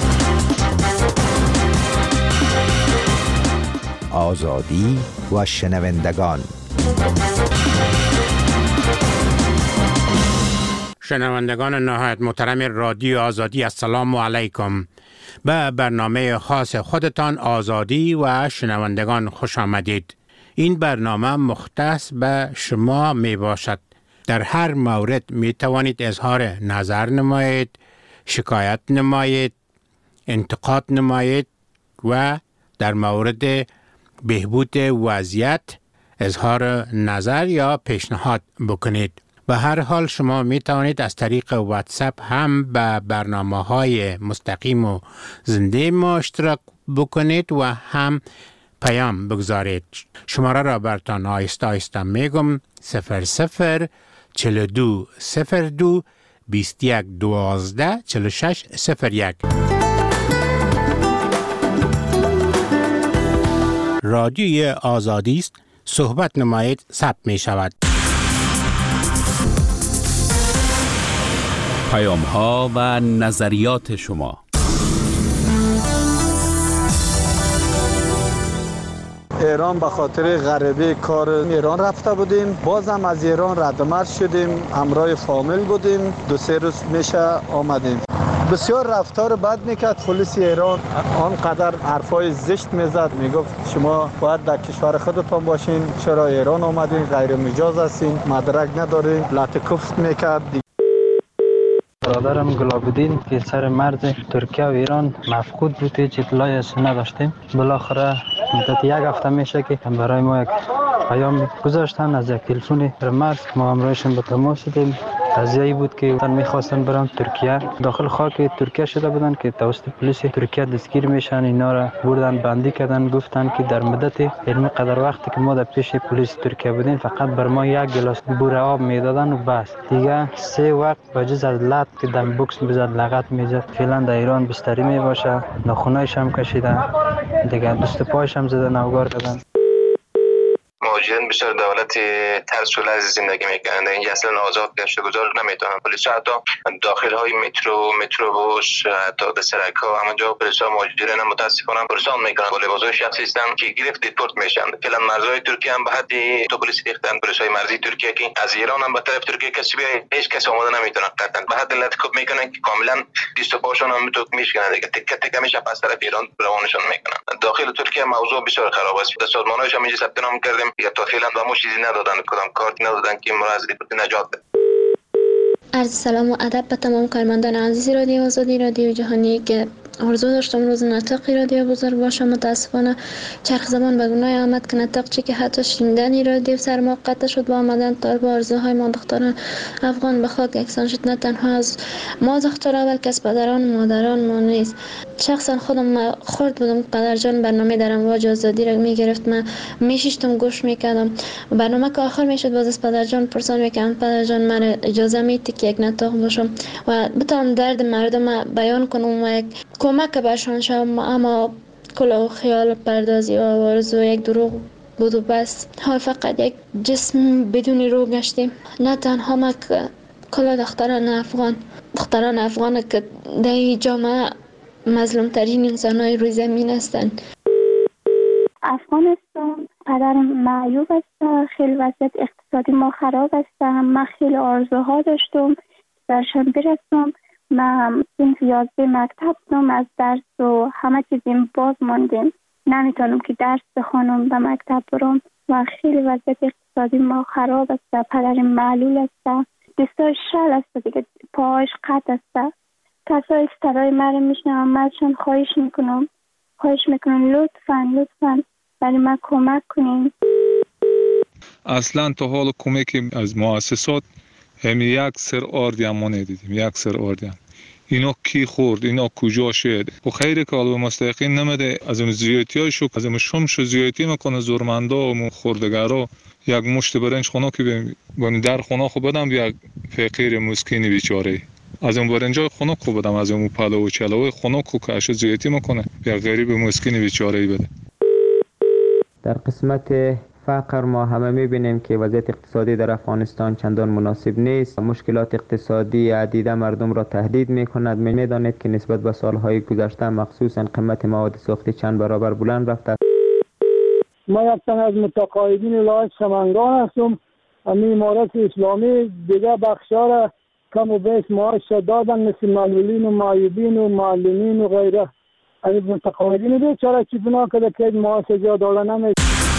آزادی و شنوندگان. شنوندگان نهایت محترم رادیو آزادی، السلام علیکم. به برنامه خاص خودتان آزادی و شنوندگان خوش آمدید. این برنامه مختص به شما می باشد. در هر مورد می توانید اظهار نظر نمایید، شکایت نمایید، انتقاد نمایید و در مورد بهبود وضعیت اظهار نظر یا پیشنهاد بکنید. به هر حال شما می توانید از طریق واتساپ هم به برنامه‌های مستقیم و زنده ما اشتراک بکنید و هم پیام بگذارید. شماره را برتان آیسته آیسته میگم: صفر صفر چهل و دو صفر دو بیست و یک دوازده چهل و شش صفر یک. رادیوی آزادی است، صحبت نمایید، ثبت می شود. پیام ها و نظریات شما. ایران به خاطر غریبه کار ایران رفته بودیم، بازم از ایران ردمرد شدیم، همراه فامیل بودیم، دو سه روز میشه آمدیم. بسیار رفتار بد میکرد پلیس ایران، آنقدر حرفای زشت میزد، میگفت شما باید در کشور خودتان باشین، چرا ایران آمدین، غیر مجاز هستین، مدرک ندارین، لطکفت میکرد. برادرم گلابودین که سر مرز ترکیه و ایران مفقود بود، هیچ اطلاعی ازش نداشتیم. بالاخره مدت یک هفته میشه که برای ما یک پیام گذاشتن از یک تلفن مرز، ما همراهشون به تماس شدیم. قضیه‌ای بود که تن می‌خواستن برن ترکیه، داخل خاک ترکیه شده بودن که توسط پلیس ترکیه دستگیر میشن. اینا را بردن بندی کردن، گفتن که در مدت علمی قدر وقتی که ما در پیش پلیس ترکیه بودیم فقط بر ما یک گلاس بوره آب میدادن و بس دیگه. سه وقت بجز از لط که دم بوکس میزد، لغت میزد. فعلا در ایران بستری میباشه، ناخونایش هم کشیدن دیگه، دست پایش هم زدن، نوگار کردن. مهاجرین بسیار دولت ترس و لرز زندگی میکنند. اینجا اصلا آزاد گشت و گذار نمیتونن. پلیس حتی داخل های مترو، متروبوس، حتی به سرک ها همونجا پلیس ها مهاجرین هم متاسفانه پرسان میکنن. با لباسای شخصی هستن که گرفت دیپورت میشن. فعلا مرزهای ترکیه هم به حد تو پلیس ریختن. پلیس های مرزی ترکیه که از ایران هم به طرف ترکیه کسی بیای هیچ کس آماده نمیتونه قطعا. به حد لطکوب میکنن که کاملا دست و پاشون هم تو میشکنن دیگه. تکه تکه میشه پس طرف ایران روانشون میکنن. داخل ترکیه موضوع بسیار خراب است. سازمانایش هم اینجا ثبت نام کردیم، یا تا فعلا با ما چیزی ندادن، کدام کارت ندادن که ما از دیپورت نجات بده. عرض سلام و ادب به تمام کارمندان عزیز رادیو آزادی، رادیو جهانی که آرزو داشتم روز نطقی رادیو بزرگ باشه. متاسفانه چرخ زمان به گناه آمد که نطق چی که حتی شنیدنی رادیو سر ما قطع شد با آمدن تا با آرزوهای ما دختران افغان به خاک یکسان شد. نه تنها از ما دخترها بلکه از پدران و مادران ما نیست. شخصا خودم خورد بودم پدر جان برنامه در امواج آزادی را میگرفت، من میشیشتم گوش میکردم. برنامه که آخر میشد باز از پدر جان پرسان میکردم پدر جان من اجازه میدی که یک نطق باشم و بتونم درد مردم بیان کنم و یک کمک برشان شدم. اما کلا خیال پردازی و آرزو یک دروغ بود و بس. حال فقط یک جسم بدون روح گشتیم. نه تنها ما که کلا دختران افغان دختران افغان که در این جامعه مظلوم ترین انسان های روی زمین هستند. افغانستان پدرم معیوب است، خیلی وضعیت اقتصادی ما خراب است. من خیلی آرزوها داشتم درشان برسم. من صنف یازده مکتب بودم، از درس و همه چیزیم باز ماندیم، نمیتونم که درس بخونم به مکتب برم و خیلی وضعیت اقتصادی ما خراب است. پدرم معلول است، دستاش شل است دیگه، پاهاش قطع است. کسایی که صدای مرا میشنوم منشان خواهش میکنم خواهش میکنم لطفا لطفا برای من کمک کنین. اصلا تا حال کمک از مؤسسات هم یک سر آردی هم ما ندیدیم. یک سر آردی هم اینا کی خورد، اینا کجا شد. و خیلی که علوه مستحقین نمیده از اون زیادی های شو از اون شمش زیادی میکنه زورمنده و خوردگرها. یک مشت برنج خونه که بانی در خونه خو بدم یک فقیر مسکینی بیچاره از اون برنجای خونه خو بدم، از اون پلو و چلوی خونه خو که اش زیادی میکنه یک غریب مسکینی بیچاره بده. در قسمت فقر ما همه میبینیم که وضعیت اقتصادی در افغانستان چندان مناسب نیست. مشکلات اقتصادی عدیده مردم را تهدید میکند. میدانید که نسبت به سالهای گذشته مخصوصا قیمت مواد سوختی چند برابر بلند رفته. ما یک تن از متقاعدین ولایت سمنگان هستم. همین امارت اسلامی دیگه بخشا را کم و بیش معاش دادن، مثل معلولین و معیوبین و معلمین و غیره. همین متقاعدین بیچاره چی گناه کرده که معاش جا دادن نمیشه.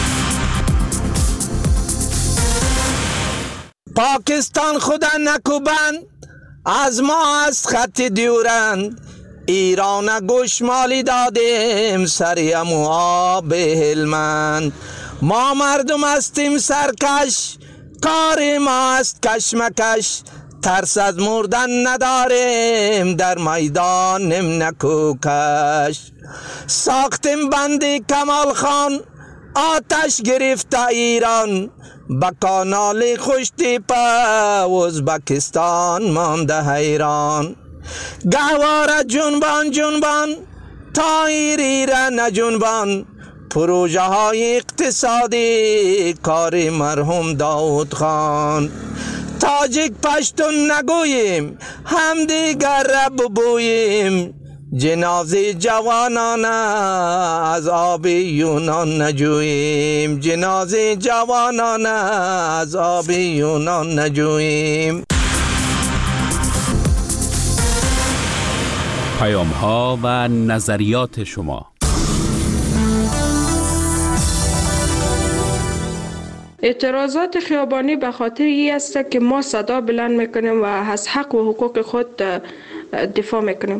پاکستان خدا نکوبند از ما از خط دیورند، ایران گوشمالی دادیم سریم و آب هلمند. ما مردم هستیم سرکش، کار ما است کشمکش، ترس از مردن نداریم در میدانم نکوکش. ساختیم بندی کمال خان آتش گرفت ایران، با کانال خوشتی پا ازبکستان مانده حیران. گهواره جنبان جنبان تایری را نجنبان، پروژه های اقتصادی کار مرحوم داود خان. تاجیک پشتون نگوییم هم دیگر را ببوییم، جنازه جوانان از آب یونان نجوییم، جنازه جوانان از آب یونان نجوییم. پیام ها و نظریات شما. اعتراضات خیابانی به خاطر این است که ما صدا بلند میکنیم و از حق و حقوق خود دفاع میکنیم.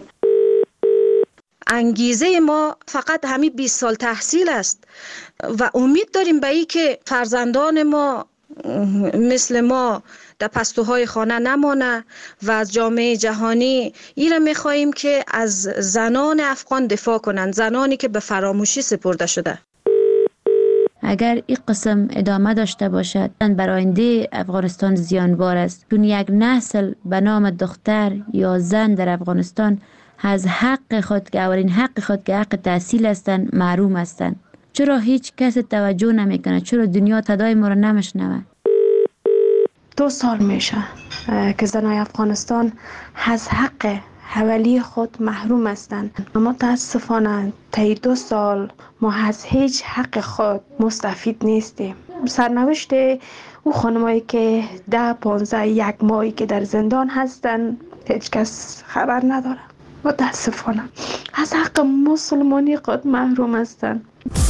انگیزه ما فقط همین بیست سال تحصیل است و امید داریم به این که فرزندان ما مثل ما در پستوهای خانه نمانه و از جامعه جهانی این را میخواییم که از زنان افغان دفاع کنند، زنانی که به فراموشی سپرده شده. اگر این قسم ادامه داشته باشد بر آینده افغانستان زیانبار است، چون یک نسل به نام دختر یا زن در افغانستان از حق خود که اولین حق خود که حق تحصیل هستند محروم هستند. چرا هیچ کس توجه نمیکنه؟ چرا دنیا صدای ما را نمیشنوه؟ دو سال میشه که زنای افغانستان از حق حوالی خود محروم هستند. متاسفانه طی دو سال ما از هیچ حق خود مستفید نیستیم. سرنوشت او خانمایی که ده پانزده یک ماهی که در زندان هستند هیچ کس خبر نداره. متاسفانه از حق مسلمانی خود محروم هستند.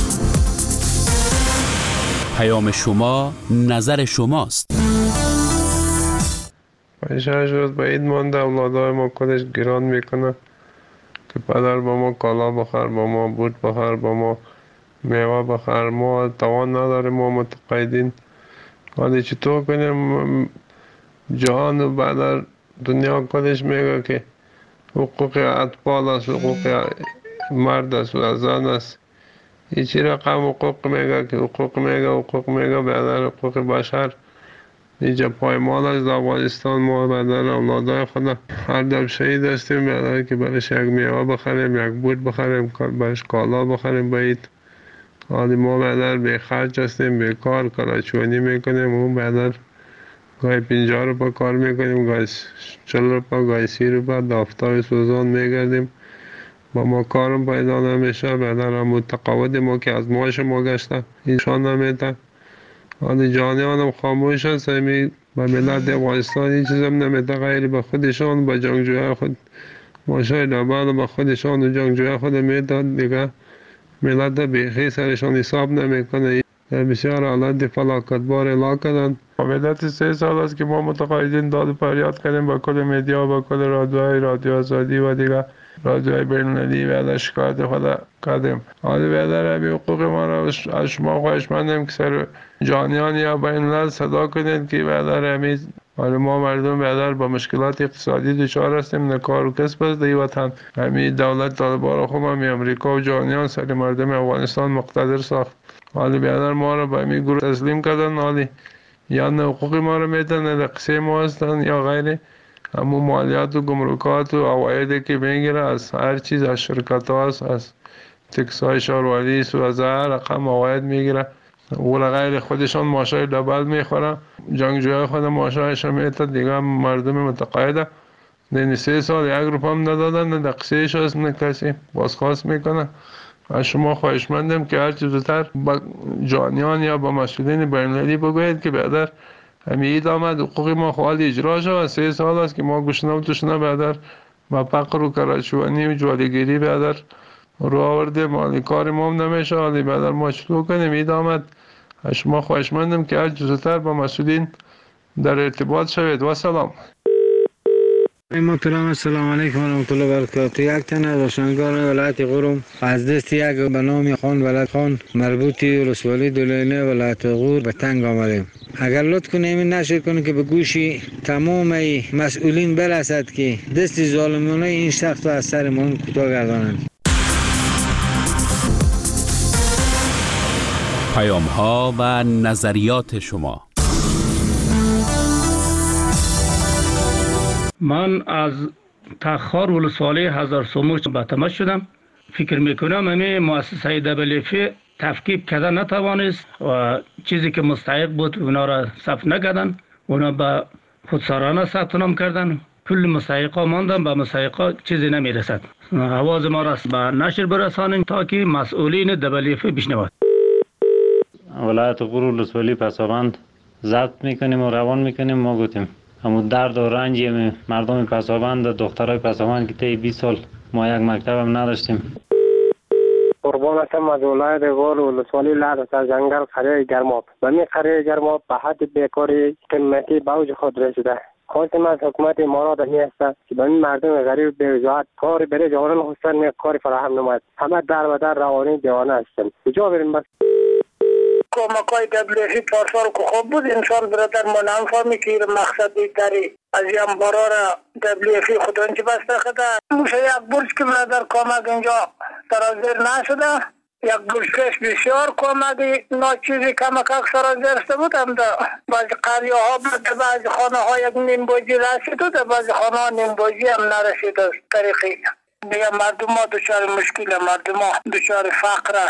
پیام شما، نظر شماست. پنج روز به عید مانده، اولادای ما کلش گران میکنه که پدر با ما کالا بخر، با ما بود بخر، با ما میوه بخر. ما توان نداره، ما متقاعدین. ولی چطور کنیم؟ جهان و بعد دنیا کلش میگه که حقوق اطفال است، حقوق مرد است و زن است. هیچی رقم حقوق میگه که حقوق میگه حقوق میگه بعد حقوق بشر اینجا پایمال از افغانستان. ما بدر اولادای خدا هر دم شهید هستیم بدر که برش یک میوه بخریم، یک بود بخریم، برش کالا بخریم باید. حالی ما بدر بی خرج هستیم، بی کار کارچوانی میکنیم. اون بدر گاهی پنجاه روپا کار میکنیم، گاهی چل روپا، گاهی سی روپا دافتای سوزان میگردیم. با ما کارم پیدا نمیشه. بدر هم متقاعد ما که از ماش ما گشته اینشان نمیتن. حالی جانیان هم خاموش هست. همی به ملت افغانستان این چیز هم نمیده غیر به خودشان، به جنگجوی خود ماشای لبن به خودشان و جنگجوی خود میداد. دیگه ملت بیخی سرشان حساب نمیکنه. در بسیار حالت فلاکتبار اعلا کردن. مدت سه سال است که ما متقاعدین داد و فریاد کردیم با کل میدیا، با کل رادیوهای رادیو آزادی و دیگه رادیوهای بین‌المللی و شکایت خود کردیم. حالی بیادر همی حقوق ما را از شما خواهش مندیم که سر جانیان یا بین‌الملل صدا کنید که بیادر همی حالی ما مردم بیادر با مشکلات اقتصادی دچار هستیم، نه کار و کسب است در وطن. همی دولت طالبان خود همی امریکا و جانیان سر مردم افغانستان مقتدر ساخت. حالی بیادر ما را به همی گروه تسلیم کردن. حالی یا نه حقوق ما را میدن، نه رقصه ما هستن یا غیره. همون مالیات و گمرکات و عوایدی که میگیره از هر چیز، از شرکت ها هست، از تکسای شهروردی و از هر رقم عواید میگیره. و غیر خودشان ماشای دبل میخوره. جنگجوی خود ماشایش میتد. دیگه مردم متقاعده نه سه سال یک روپا هم ندادن، نه دقیقش هست، نه کسی بازخواست میکنه. از شما خواهش مندم که هر چیز زودتر با جانیان یا با مسئولین بین‌المللی بگوید که بعدر همین اید آمد حقوق ما خواهد اجرا شد. سه سال است که ما گشنه و تشنه بعدر با فقر و کارچوانی و جوالگیری بعدر رو آورده. مالی کار ما هم نمیشه. حالی بعدر ما چطور کنیم؟ اید آمد. از شما خواهش مندم که هر چیز زودتر با مسئولین در ارتباط شوید. و سلام. محترم السلام علیکم و رحمت الله و برکاته. یک تن از روشنگار ولایت غورم از دست یک به نام خان ولایت خان مربوطی ولسوالی دولینه ولایت غور به تنگ آمدیم. اگر لطف کنیم این نشر کنیم که به گوشی تمام مسئولین برسد که دست ظالمانه این شخص را از سرمان کوتاه گردانند. پیام ها و نظریات شما. من از تخار ولسوالی هزار سوموش به تماس شدم. فکر میکنم همین مؤسسه دبلیو اف تفکیک کرده نتوانست و چیزی که مستحق بود اونا را ثبت نکردن. اونا به خودسرانه ثبت نام کردن کل مسایقا ماندن، به مسایقا چیزی نمیرسد. آواز ما را به نشر برسانیم تا که مسئولین دبلیف بشنوند. ولایت غور ولسوالی پسابند ضبط میکنیم و روان میکنیم. ما گفتیم اما درد و رنج مردم پسابند، دخترای پسابند که طی بیست سال ما یک مکتب هم نداشتیم. قربان هستم از ولایت غور ولسوالی لعد از جنگل قریه گرماب. و می قریه گرماب به حد بیکاری قیمتی به اوج خود رسیده. خواستم از حکومت امارات می است که به این مردم غریب بی‌وجاهت کاری برای جوانان خواستن می کاری فراهم نماید. همه در و در روانی دیوانه هستند. کجا بریم بس؟ کمکای دبلیفی پارسال که خوب بود انسان برادر ما نمی‌فهمی که مقصد دیگری از این بارا را دبلیفی خودان چی بسته خدا موشه یک برج که برادر کمک اینجا سرازیر نشده. یک برشکش بسیار کمکی ناچیزی کمک سرازیر شده بود. هم در بعضی قریه ها بود، بعضی خانه ها یک نیم بوجی رسید و در بعضی خانه ها نیم بوجی هم نرسید از طریقی دیگه. مردم ها دچار مشکل، مردم ها دچار فقر.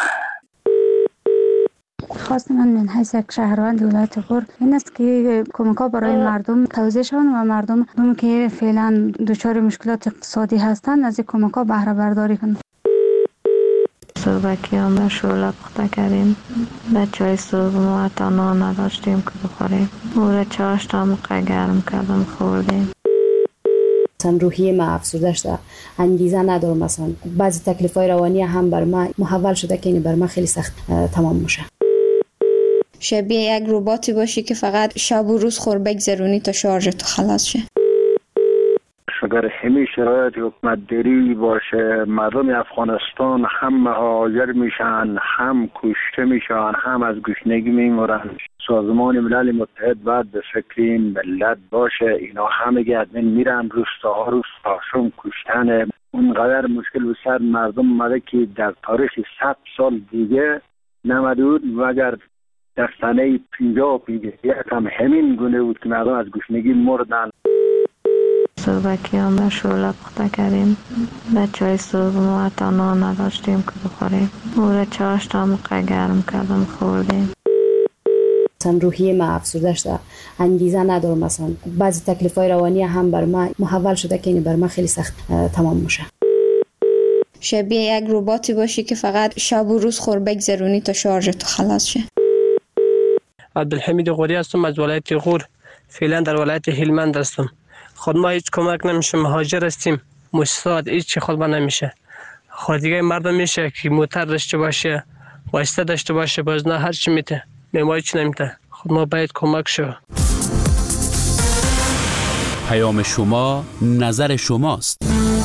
خواست من من حیث یک شهروند ولایت غور این است که کمک ها برای مردم توزیع شوند و مردم هم که فعلا دچار مشکلات اقتصادی هستند از این کمک ها بهره برداری کنند. صبح که هم به شعله پخته کردیم، به چای صبح ما حتی نان نداشتیم که بخوریم. او را چاشت هم گرم کردم خوردیم. مثلا روحیه ما افسرده شده، انگیزه ندارم. مثلا بعضی تکلیف‌های روانی هم بر ما محول شده که این بر ما خیلی سخت تمام میشه. شبیه یک رباتی باشی که فقط شب و روز خور بگذرونی تا شارژ تو خلاص شه. اگر همین شرایط حکومت داری باشه، مردم افغانستان هم مهاجر میشن، هم کشته میشن، هم از گشنگی میمرن. سازمان ملل متحد باید به فکر این ملت باشه. اینا همه گردن میرن روستاها روستاشون کشتن. اونقدر مشکل به سر مردم اومده که در تاریخ صد سال دیگه نمده بود و اگر در سنه پینجاه و پینجاه یک هم همین گونه بود که مردم از گشنگی مردن. صبح که هم به شعله پخته کردیم، به چای صبح ما حتی نان نداشتیم که بخوریم. او را چاشت هم گرم کردم خوردیم. مثلا روحیه ما افسرده شده، انگیزه ندارم. مثلا بعضی تکلیف‌های روانی هم بر ما محول شده که این بر ما خیلی سخت تمام میشه. شبیه یک رباتی باشی که فقط شب و روز خور بگذرونی تا شارژ تو خلاص شه. عبدالحمید غوری هستم از ولایت غور. فعلا در ولایت هلمند هستم. خود ما هیچ کمک نمیشه، مهاجر هستیم. مؤسسات هیچ چی خود ما نمیشه. خود دیگه مردم میشه که موتر داشته باشه، واسطه داشته باشه، باز نه هر چی میته. ما هیچ نمیته. خود ما باید کمک شو. پیام شما نظر شماست.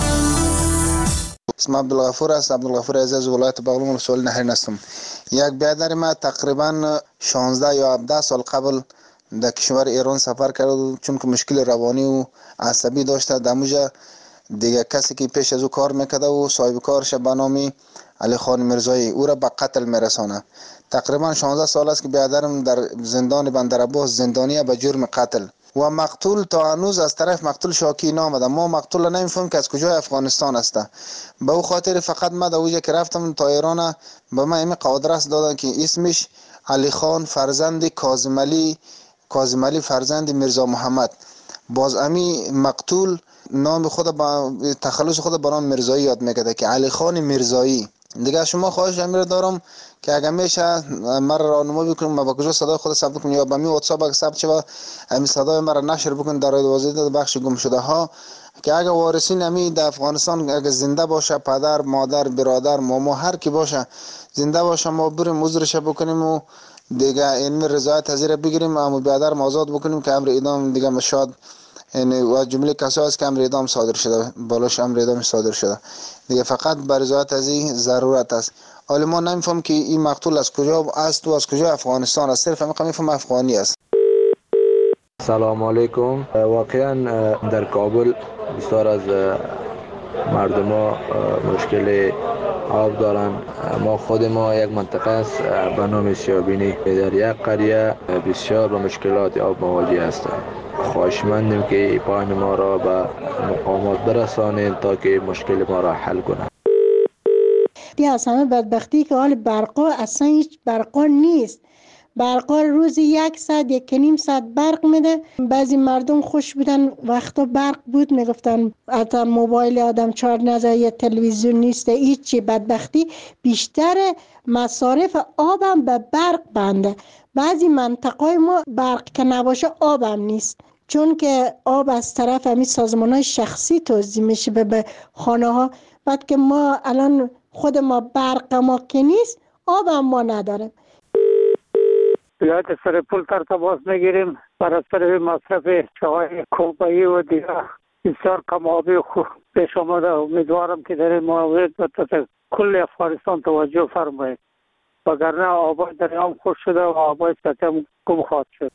اسم عبدالغفور است. عبدالغفور عزیز ولایت بغلان ولسوالی نهرین هستم. یک برادر ما تقریبا شانزده یا هفده سال قبل در کشور ایران سفر کرد، چون که مشکل روانی و عصبی داشته. دموجه دیگه کسی که پیش از او کار میکرده و صاحب کارش به نام علی خان مرزایی او را به قتل میرسانه. تقریبا شانزده سال است که برادرم در زندان بندرعباس زندانیه به جرم قتل و مقتول تا هنوز از طرف مقتول شاکی نامده. ما مقتول نمیفهم که از کجای افغانستان است. به او خاطر فقط ما در اوجه که رفتم تا ایران به ما این قادرس دادن که اسمش علی خان فرزند کاظم علی کاظم علی فرزند میرزا محمد. باز امی مقتول نام خود با تخلص خود به نام مرزایی یاد میکرده که علی خان مرزایی. دیگه شما خواهش امیر دارم که اگر میشه مرا راهنمایی بکنید ما با کجا صدای خود ثبت کنم یا با می واتساپ اگه ثبت شه امی صدای مرا نشر بکنید در وزارت بخش گم شده ها، که اگه وارثین امی در افغانستان اگه زنده باشه، پدر مادر برادر ماما هر کی باشه زنده باشه، ما بریم عذرش بکنیم و دیگه این رضایت حاضر بگیریم اما برادر آزاد بکنیم که امر اعدام دیگه مشاد یعنی و جمله کسایی است که امر اعدام صادر شده بالاش امر اعدام صادر شده دیگه فقط بر رضایت از این ضرورت است. حالا ما نمیفهم که این مقتول از کجا است و از کجا افغانستان است، صرف همین میفهم افغانی است. سلام علیکم. واقعا در کابل بسیار از مردم ها مشکل آب دارن. ما خود ما یک منطقه است به نام سیابینی در یک قریه بسیار با مشکلات آب مواجه هستند. خواهشمندیم که پای ما را به مقامات برسانید تا که مشکل ما را حل کنند. دی از همه بدبختی که حال برقا اصلا هیچ برقا نیست. برقا روزی یک ساعت یک نیم ساعت برق میده. بعضی مردم خوش بودن وقتا برق بود میگفتن حتی موبایل آدم چارج نزد یا تلویزیون نیست هیچی. بدبختی بیشتر مصارف آبم به برق بنده. بعضی منطقه ما برق که نباشه آبم نیست، چون که آب از طرف همین سازمان‌های شخصی توزیع میشه به خانه ها. بعد که ما الان خود ما برق ما که نیست آبم ما نداریم. بیایت سر پول تر تماس میگیریم برای سر مصرف چای کوبایی و دیگه بسیار کم آبی خوب پیش آمده. امیدوارم که در این مورد به کل افغانستان توجه فرمایید، وگرنه آبای دریام خوش شده و آبای سطح هم گم خواهد شد.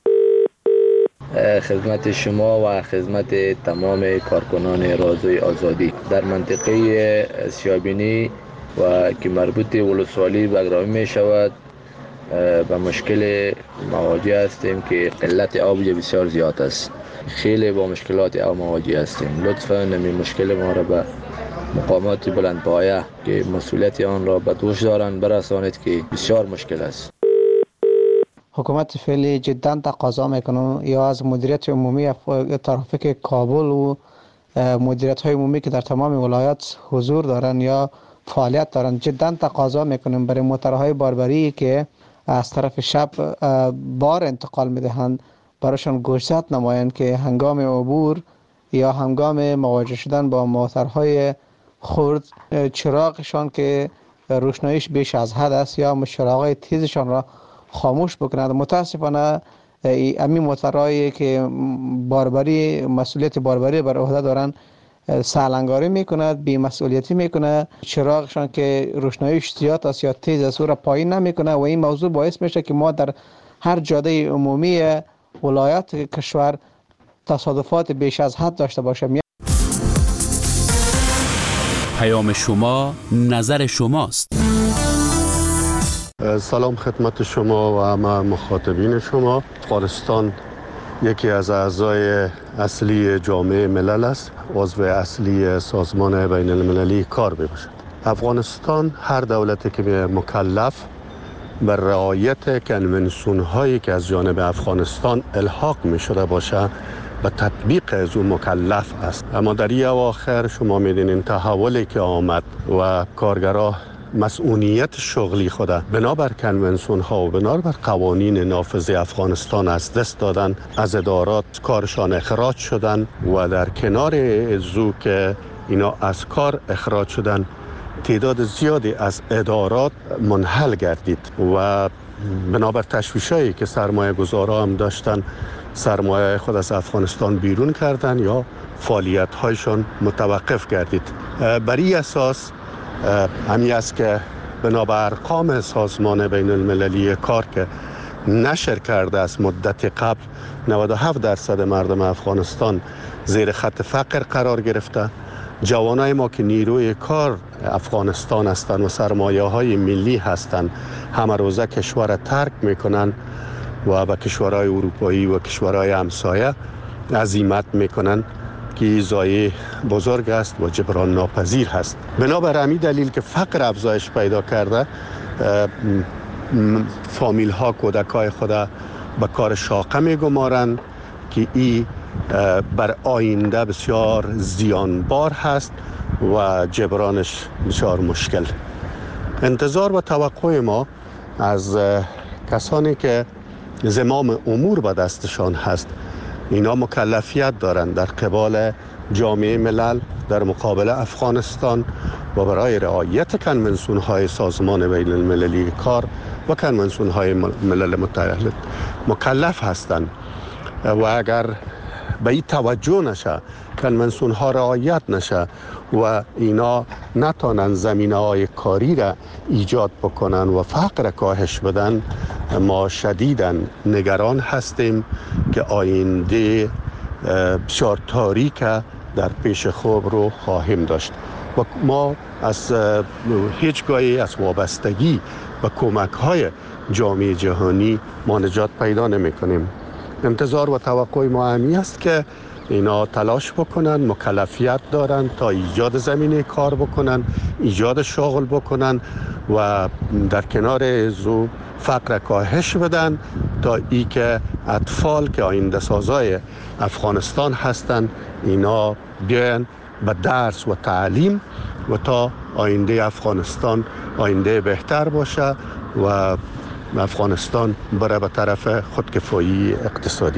خدمت شما و خدمت تمام کارکنان رادیوی آزادی. در منطقه سیابینی و که مربوط ولسوالی بگرامی می شود به مشکل مواجه هستیم که قلت آب بسیار زیاد است. خیلی با مشکلات آب مواجه هستیم. لطفاً این مشکل ما را به مقامات بلندپایه که مسئولیت آن را به دوش دارند برسانید که بسیار مشکل است. حکومت فعلی جدا تقاضا میکنم یا از مدیریت عمومی ترافیک کابل و مدیریت های عمومی که در تمام ولایات حضور دارن یا فعالیت دارن، جدا تقاضا میکنم برای موترهای باربری که از طرف شب بار انتقال میدهند براشون گوشزد نمایند که هنگام عبور یا هنگام مواجه شدن با موترهای خرد چراغشان که روشناییش بیش از حد است یا چراغهای تیزشان را خاموش بکنند. متاسفانه امی موترهایی که باربری مسئولیت باربری بر عهده دارن سالنگاری میکند، بی مسئولیتی میکنه، چراغشان که روشناییش زیاد است یا تیز است او را پایین نمیکنه و این موضوع باعث میشه که ما در هر جاده عمومی ولایت کشور تصادفات بیش از حد داشته باشیم. پیام شما نظر شماست. سلام خدمت شما و همه مخاطبین شما. افغانستان یکی از اعضای اصلی جامعه ملل است، عضو اصلی سازمان بین المللی کار میباشد. افغانستان هر دولتی که مکلف بر رعایت کنونسیون هایی که از جانب افغانستان الحاق می شده باشه به تطبیق از اون مکلف است. اما در این اواخر شما میدونین تحولی که آمد و کارگرها مسئولیت شغلی خود بنابر کنونسیون ها و بنابر قوانین نافذ افغانستان از دست دادن، از ادارات کارشان اخراج شدن و در کنار ازو که اینا از کار اخراج شدن تعداد زیادی از ادارات منحل گردید و بنابر تشویشایی که سرمایه گذارا هم داشتن سرمایه خود از افغانستان بیرون کردن یا فعالیت هایشان متوقف گردید. بر این اساس همی است که بنابر ارقام سازمان بین المللی کار که نشر کرده است مدت قبل نود و هفت درصد مردم افغانستان زیر خط فقر قرار گرفته. جوانای ما که نیروی کار افغانستان هستند و سرمایه های ملی هستند همه روزه کشور را ترک میکنن و به کشورهای اروپایی و کشورهای همسایه عزیمت میکنن که ضایعه بزرگ است و جبران ناپذیر هست. بنابر همین دلیل که فقر افزایش پیدا کرده فامیل ها کودکای خود به کار شاقه میگمارند که این بر آینده بسیار زیانبار هست و جبرانش بسیار مشکل. انتظار و توقع ما از کسانی که زمام امور به دستشان هست اینا مکلفیت دارند در قبال جامعه ملل در مقابل افغانستان و برای رعایت کنونسیون های سازمان بین المللی کار و کنونسیون های ملل متحد مکلف هستند و اگر به این توجه نشه، کنونسیون ها رعایت نشه و اینا نتانن زمینه های کاری را ایجاد بکنن و فقر کاهش بدن، ما شدیداً نگران هستیم که آینده بسیار تاریک در پیش خود رو خواهیم داشت و ما از هیچگاهی از وابستگی و کمک های جامعه جهانی ما نجات پیدا نمی کنیم. انتظار و توقع ما همی است که اینا تلاش بکنن، مکلفیت دارن تا ایجاد زمینه کار بکنن، ایجاد شغل بکنن و در کنار زو فقر کاهش بدن تا ای که اطفال که آینده سازای افغانستان هستن اینا بیان به درس و تعلیم و تا آینده افغانستان آینده بهتر باشه و افغانستان بره به طرف خودکفایی اقتصادی.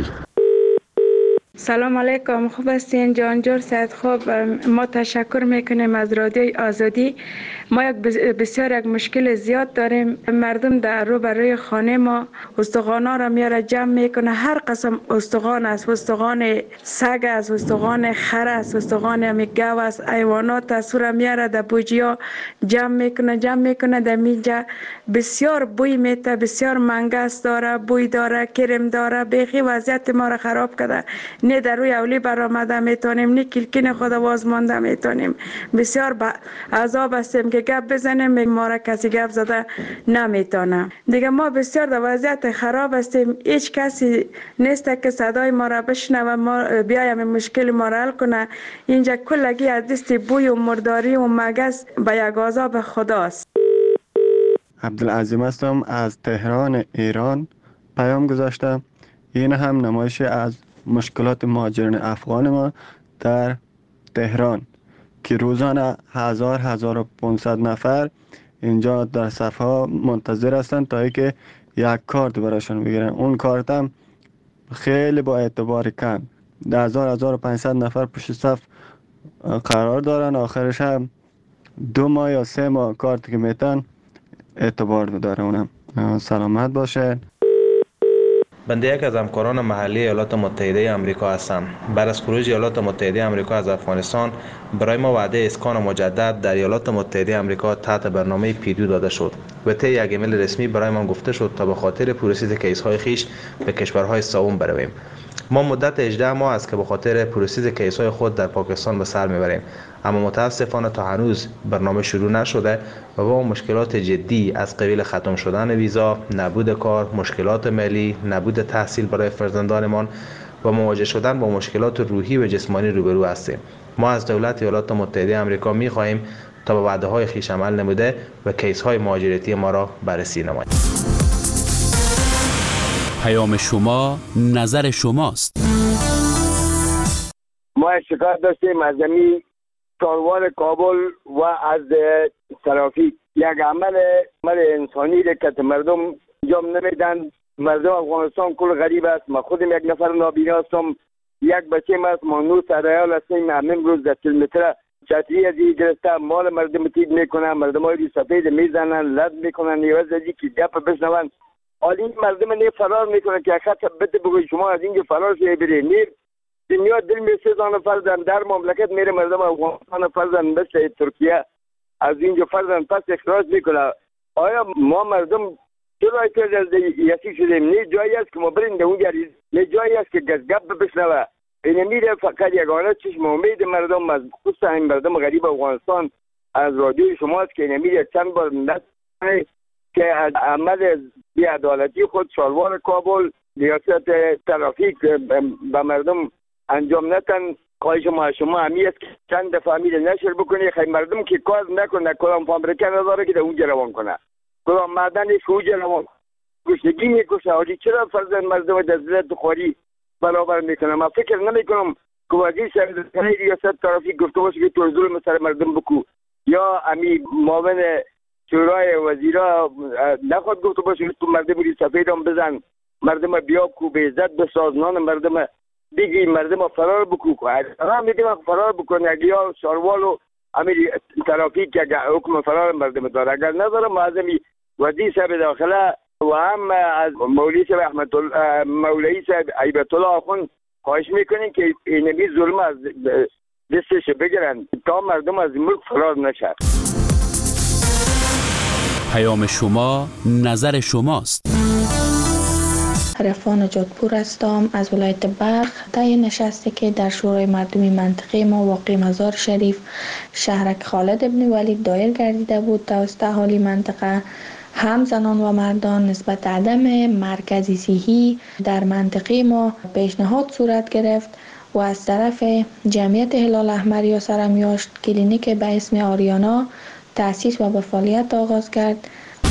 سلام علیکم، خوب هستین؟ جانجور سید خوب. ما تشکر میکنیم از رادیوی آزادی. ما یک بسیار یک مشکل زیاد داریم. مردم در رو برای خانه ما استخوانا را میاره جمع میکنه. هر قسم استخوان است، استخوان سگ است، استخوان خر است، استخوان همی گاو است، حیوانات است، را میاره در بوجیا جمع میکنه جمع میکنه در میجا. بسیار بوی میته، بسیار منگس داره، بوی داره، کرم داره. بیخی وضعیت ما را خراب کرده. نه در روی اولی برآمده میتونیم، نه کلکین خود باز مانده میتونیم. بسیار با عذاب هستیم که گپ بزنیم، ما را کسی گپ زده نمیتونه. دیگه ما بسیار در وضعیت خراب هستیم. هیچ کسی نیست که صدای ما را بشنوه، ما بیایم مشکل ما را حل کنه. اینجا کلگی از دست بوی و مرداری و مگس به یک عذاب خداست. عبدالعظیم هستم از تهران ایران. پیام گذاشتم. این هم نمایش از مشکلات مهاجران افغان ما در تهران که روزانه هزار هزار و پانصد نفر اینجا در صفحه منتظر هستند تا اینکه یک کارت براشون بگیرن. اون کارت هم خیلی با اعتبار کم، هزار هزار و پانصد نفر پشت صف قرار دارن. آخرش هم دو ماه یا سه ماه کارت که میتن اعتبار داره. اونم سلامت باشه. بنده یک از همکاران محلی ایالات متحده آمریکا هستم. بعد از خروج ایالات متحده آمریکا از افغانستان برای ما وعده اسکان مجدد در ایالات متحده آمریکا تحت برنامه پیدو داده شد و طی یک ایمیل رسمی برای ما گفته شد تا به خاطر پروسس کیس های خیش به کشورهای سوم برویم. ما مدت هجده ماه است که به خاطر پروسس کیس های خود در پاکستان به سر میبریم، اما متاسفانه تا هنوز برنامه شروع نشده و با مشکلات جدی از قبیل ختم شدن ویزا، نبود کار، مشکلات مالی، نبود تحصیل برای فرزندانمان و مواجه شدن با مشکلات روحی و جسمانی روبرو هستیم. ما از دولت ایالات متحده آمریکا می خواهیم تا به وعده های خویش عمل نموده و کیس های مهاجرتی ما را بررسی نماید. پیام شما نظر شماست. ما شکایت داشتیم از زمین کاروان کابل و از ترافیک. یک عمل عمل انسانی که مردم انجام نمیدن. مردم افغانستان کل غریب است. ما خودم یک نفر نابینا هستم، یک بچه ما است، ما نو سرایال هستیم. همین روز در کیلومتر چتری از این گرفته مال مردم تیب میکنن، مردم های سفید میزنن، لد میکنن، نیوز ازی که گپ بشنون. حالی مردم نه فرار میکنن که خط بده بگوی شما از اینجا فرار شوی برید. نیر دنیا دل می سوزانه فرزن در مملکت میره مردم افغانستان فرزن مثل ترکیه از اینجا فرزن پس اخراج میکنه. آیا ما مردم چرا ایتاز از یسی شدیم؟ نه جایی است که ما بریم در اونجا، نه جایی است که گپ بشنوه. این میره فقط یگانه چشم امید مردم از خصوصا این مردم غریب افغانستان از رادیوی شماست که این میره چند بار نکنه که از عمل بی‌عدالتی خود شالوار کابل ریاست ترافیک به مردم انجام نتن. خواهش ما شما همی است که چند دفعه امیر نشر بکنی خیلی مردم که کار نکنه، کدام فابریکه نداره که در اونجا روان کنه، کدام معدنش که اونجا روان گشنگی میکشه. حالی چرا فرزن مردم در ذلت خواری برابر میکنه؟ من فکر نمی کنم که وزیر سرزنی ریاست ترافیک گفته باشه که تو ظلم سر مردم بکو، یا امی معاون شورای وزیرا نخواد گفته باشه که تو مردم ری سفید هم بزن، مردم بیاب کو به عزت بساز، نان مردم دیگی مردم فرار بکو. هم میدیم فرار بکنه اگه یا شاروال و امیر ترافیک که حکم فرار مردم داره. اگر نداره معظمی وزیر صاحب داخله و هم از مولی صاحب احمد مولایی صاحب عیبت الله آخوند خواهش میکنیم که اینمی ظلم از دستش بگیرن تا مردم از ملک فرار نشه. پیام شما نظر شماست. رفان جادپور هستم از ولایت بلخ. طی نشستی که در شورای مردمی منطقه ما واقع مزار شریف شهرک خالد ابن ولید دایر گردیده بود توسط اهالی منطقه، هم زنان و مردان نسبت عدم مرکزی صحی در منطقه ما پیشنهاد صورت گرفت و از طرف جمعیت هلال احمر یا سرمیاشت کلینیک به اسم آریانا تأسیس و به فعالیت آغاز کرد.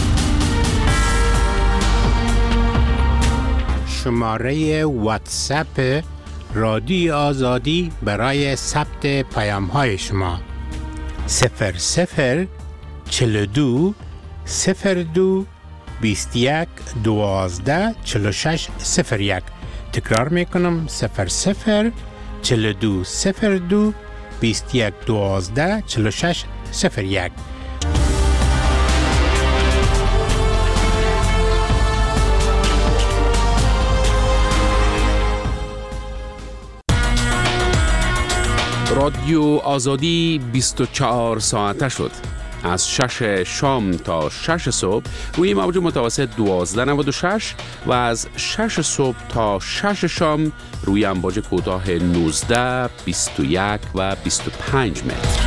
شماره واتساپ رادیو آزادی برای ثبت پیام های شما صفر صفر چهل و دو صفر دو بیست و یک دوازده چهل و شش صفر یک. تکرار میکنم صفر صفر چهل و دو صفر دو بیست و یک دوازده چهل و شش صفر یک. رادیو آزادی بیست و چهار ساعته شد. از شش شام تا شش صبح روی موج متوسط دوازده نود و شش و از شش صبح تا شش شام روی امواج کوتاه نوزده، بیست و یک و بیست و پنج متر.